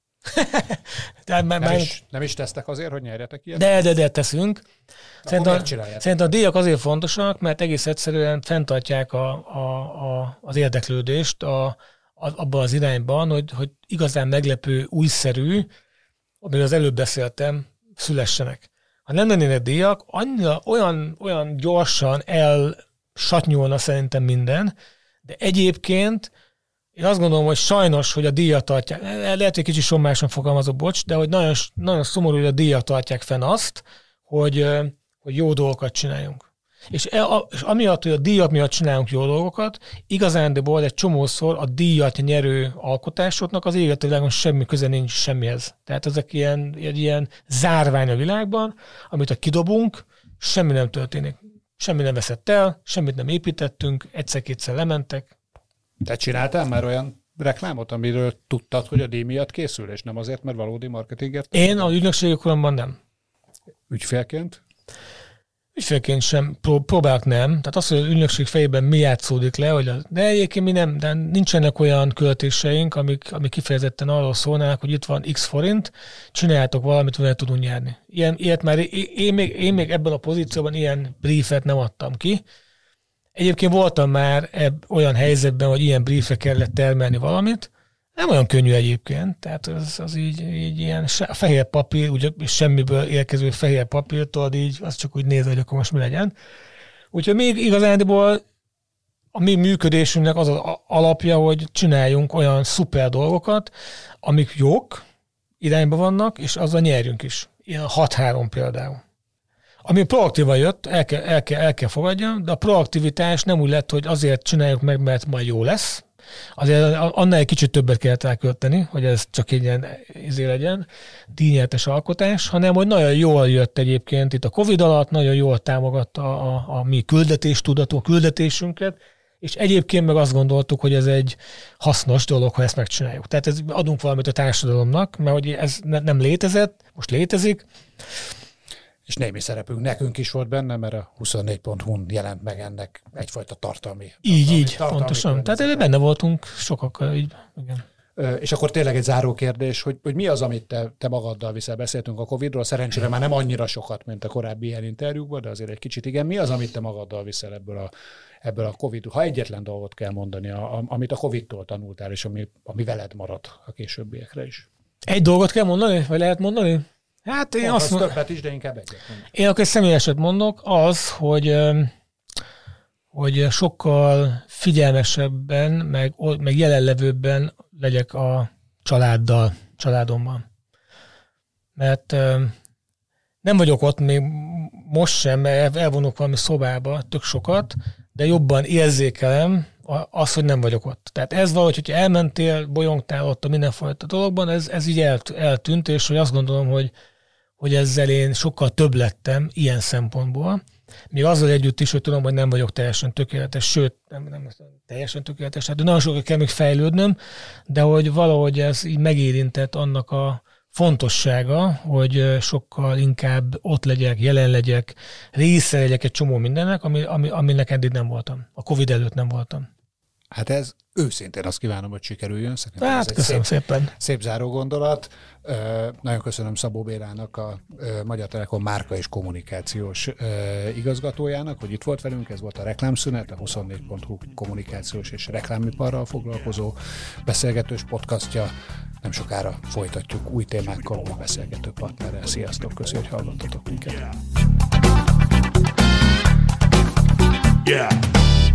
már, nem, már... is, nem is tesztek azért, hogy nyerjetek ilyet? De, de, de teszünk. Szerintem, szerintem a díjak azért fontosak, mert egész egyszerűen fenntartják a, a, a, az érdeklődést a, a, abban az irányban, hogy, hogy igazán meglepő, újszerű, amiről az előbb beszéltem, szülessenek. Ha nem lennének díjak, annyira, olyan, olyan gyorsan elsatnyolna szerintem minden, de egyébként én azt gondolom, hogy sajnos, hogy a díjat tartják, lehet, hogy kicsit sommásan fogalmazok, bocs, de hogy nagyon, nagyon szomorú, hogy a díjat tartják fenn azt, hogy, hogy jó dolgokat csináljunk. És, e, és amiatt, hogy a díjat miatt csinálunk jó dolgokat, igazándiból egy csomószor a díjat nyerő alkotásoknak az életvilágon semmi köze nincs semmihez. Tehát ezek ilyen, egy ilyen zárvány a világban, amit ha kidobunk, semmi nem történik. Semmi nem veszett el, semmit nem építettünk, egyszer-kétszer lementek. Te csináltál már olyan reklámot, amiről tudtad, hogy a díj miatt készül, és nem azért, mert valódi marketingért? Én a ügynökségi koromban nem. Ügyfélként? Ügyfélként sem, pró- próbálok nem. Tehát az, hogy az ügynökség fejében mi játszódik le, hogy az, de egyébként mi nem, de nincsenek olyan költéseink, amik, amik kifejezetten arról szólnának, hogy itt van x forint, csináljátok valamit, vele tudunk nyerni. Ilyen, ilyet már én, én, még, én még ebben a pozícióban ilyen briefet nem adtam ki. Egyébként voltam már ebb, olyan helyzetben, hogy ilyen briefre kellett termelni valamit. Nem olyan könnyű egyébként, tehát az, az így, így ilyen fehér papír, ugye semmiből érkező fehér papírtól, így az csak úgy néz, hogy akkor most mi legyen. Úgyhogy még igazándiból a mi működésünknek az az alapja, hogy csináljunk olyan szuper dolgokat, amik jók, irányba vannak, és azzal nyerjünk is. Ilyen hat három például. Ami proaktívan jött, el kell, el, kell, el kell fogadjam, de a proaktivitás nem úgy lett, hogy azért csináljuk meg, mert majd jó lesz. Azért annál egy kicsit többet kellett elkölteni, hogy ez csak egy ilyen izé legyen, díjnyertes alkotás, hanem hogy nagyon jól jött egyébként itt a Covid alatt, nagyon jól támogatta a, a, a mi küldetéstudatunk, küldetésünket, és egyébként meg azt gondoltuk, hogy ez egy hasznos dolog, ha ezt megcsináljuk. Tehát ez, adunk valamit a társadalomnak, mert hogy ez ne, nem létezett, most létezik. És némi szerepünk nekünk is volt benne, mert a huszonnégy pont hu-n jelent meg ennek egyfajta tartalmi. Így, tartalmi, így, tartalmi pontosan. Tehát benne voltunk sokakkal, így, igen. És akkor tényleg egy záró kérdés, hogy, hogy mi az, amit te, te magaddal viszel? Beszéltünk a Covidról, szerencsére már nem annyira sokat, mint a korábbi ilyen interjúkban, de azért egy kicsit igen. Mi az, amit te magaddal viszel ebből a, ebből a Covid? Ha egyetlen dolgot kell mondani, a, amit a Covidtól tanultál, és ami, ami veled marad a későbbiekre is. Egy dolgot kell mondani, vagy lehet mondani? Hát én Mondasz azt mondom, többet is, de inkább egyet mondani. Én akkor egy személyeset mondok, az, hogy, hogy sokkal figyelmesebben, meg, meg jelenlevőbben legyek a családdal, családommal. Mert nem vagyok ott még most sem, mert elvonok valami szobába tök sokat, de jobban érzékelem azt, hogy nem vagyok ott. Tehát ez valahogy, hogyha elmentél, bolyongtál ott a mindenfajta dologban, ez, ez így eltűnt, és hogy azt gondolom, hogy hogy ezzel én sokkal több lettem ilyen szempontból. Még azzal együtt is, hogy tudom, hogy nem vagyok teljesen tökéletes, sőt, nem, nem teljesen tökéletes, tehát nagyon sokat kell még fejlődnöm, de hogy valahogy ez így megérintett annak a fontossága, hogy sokkal inkább ott legyek, jelen legyek, része legyek egy csomó mindennek, ami, ami, aminek eddig nem voltam. A Covid előtt nem voltam. Hát ez őszintén azt kívánom, hogy sikerüljön. Szerintem hát ez köszönöm szép, szépen. Szép záró gondolat. Ö, nagyon köszönöm Szabó Bélának, a ö, Magyar Telekom márka és kommunikációs ö, igazgatójának, hogy itt volt velünk. Ez volt a Reklámszünet, a huszonnégy pont hu kommunikációs és reklámiparral foglalkozó beszélgetős podcastja. Nem sokára folytatjuk új témákkal, új beszélgető partnerrel. Sziasztok, köszönjük, hogy hallgattatok minket. Yeah.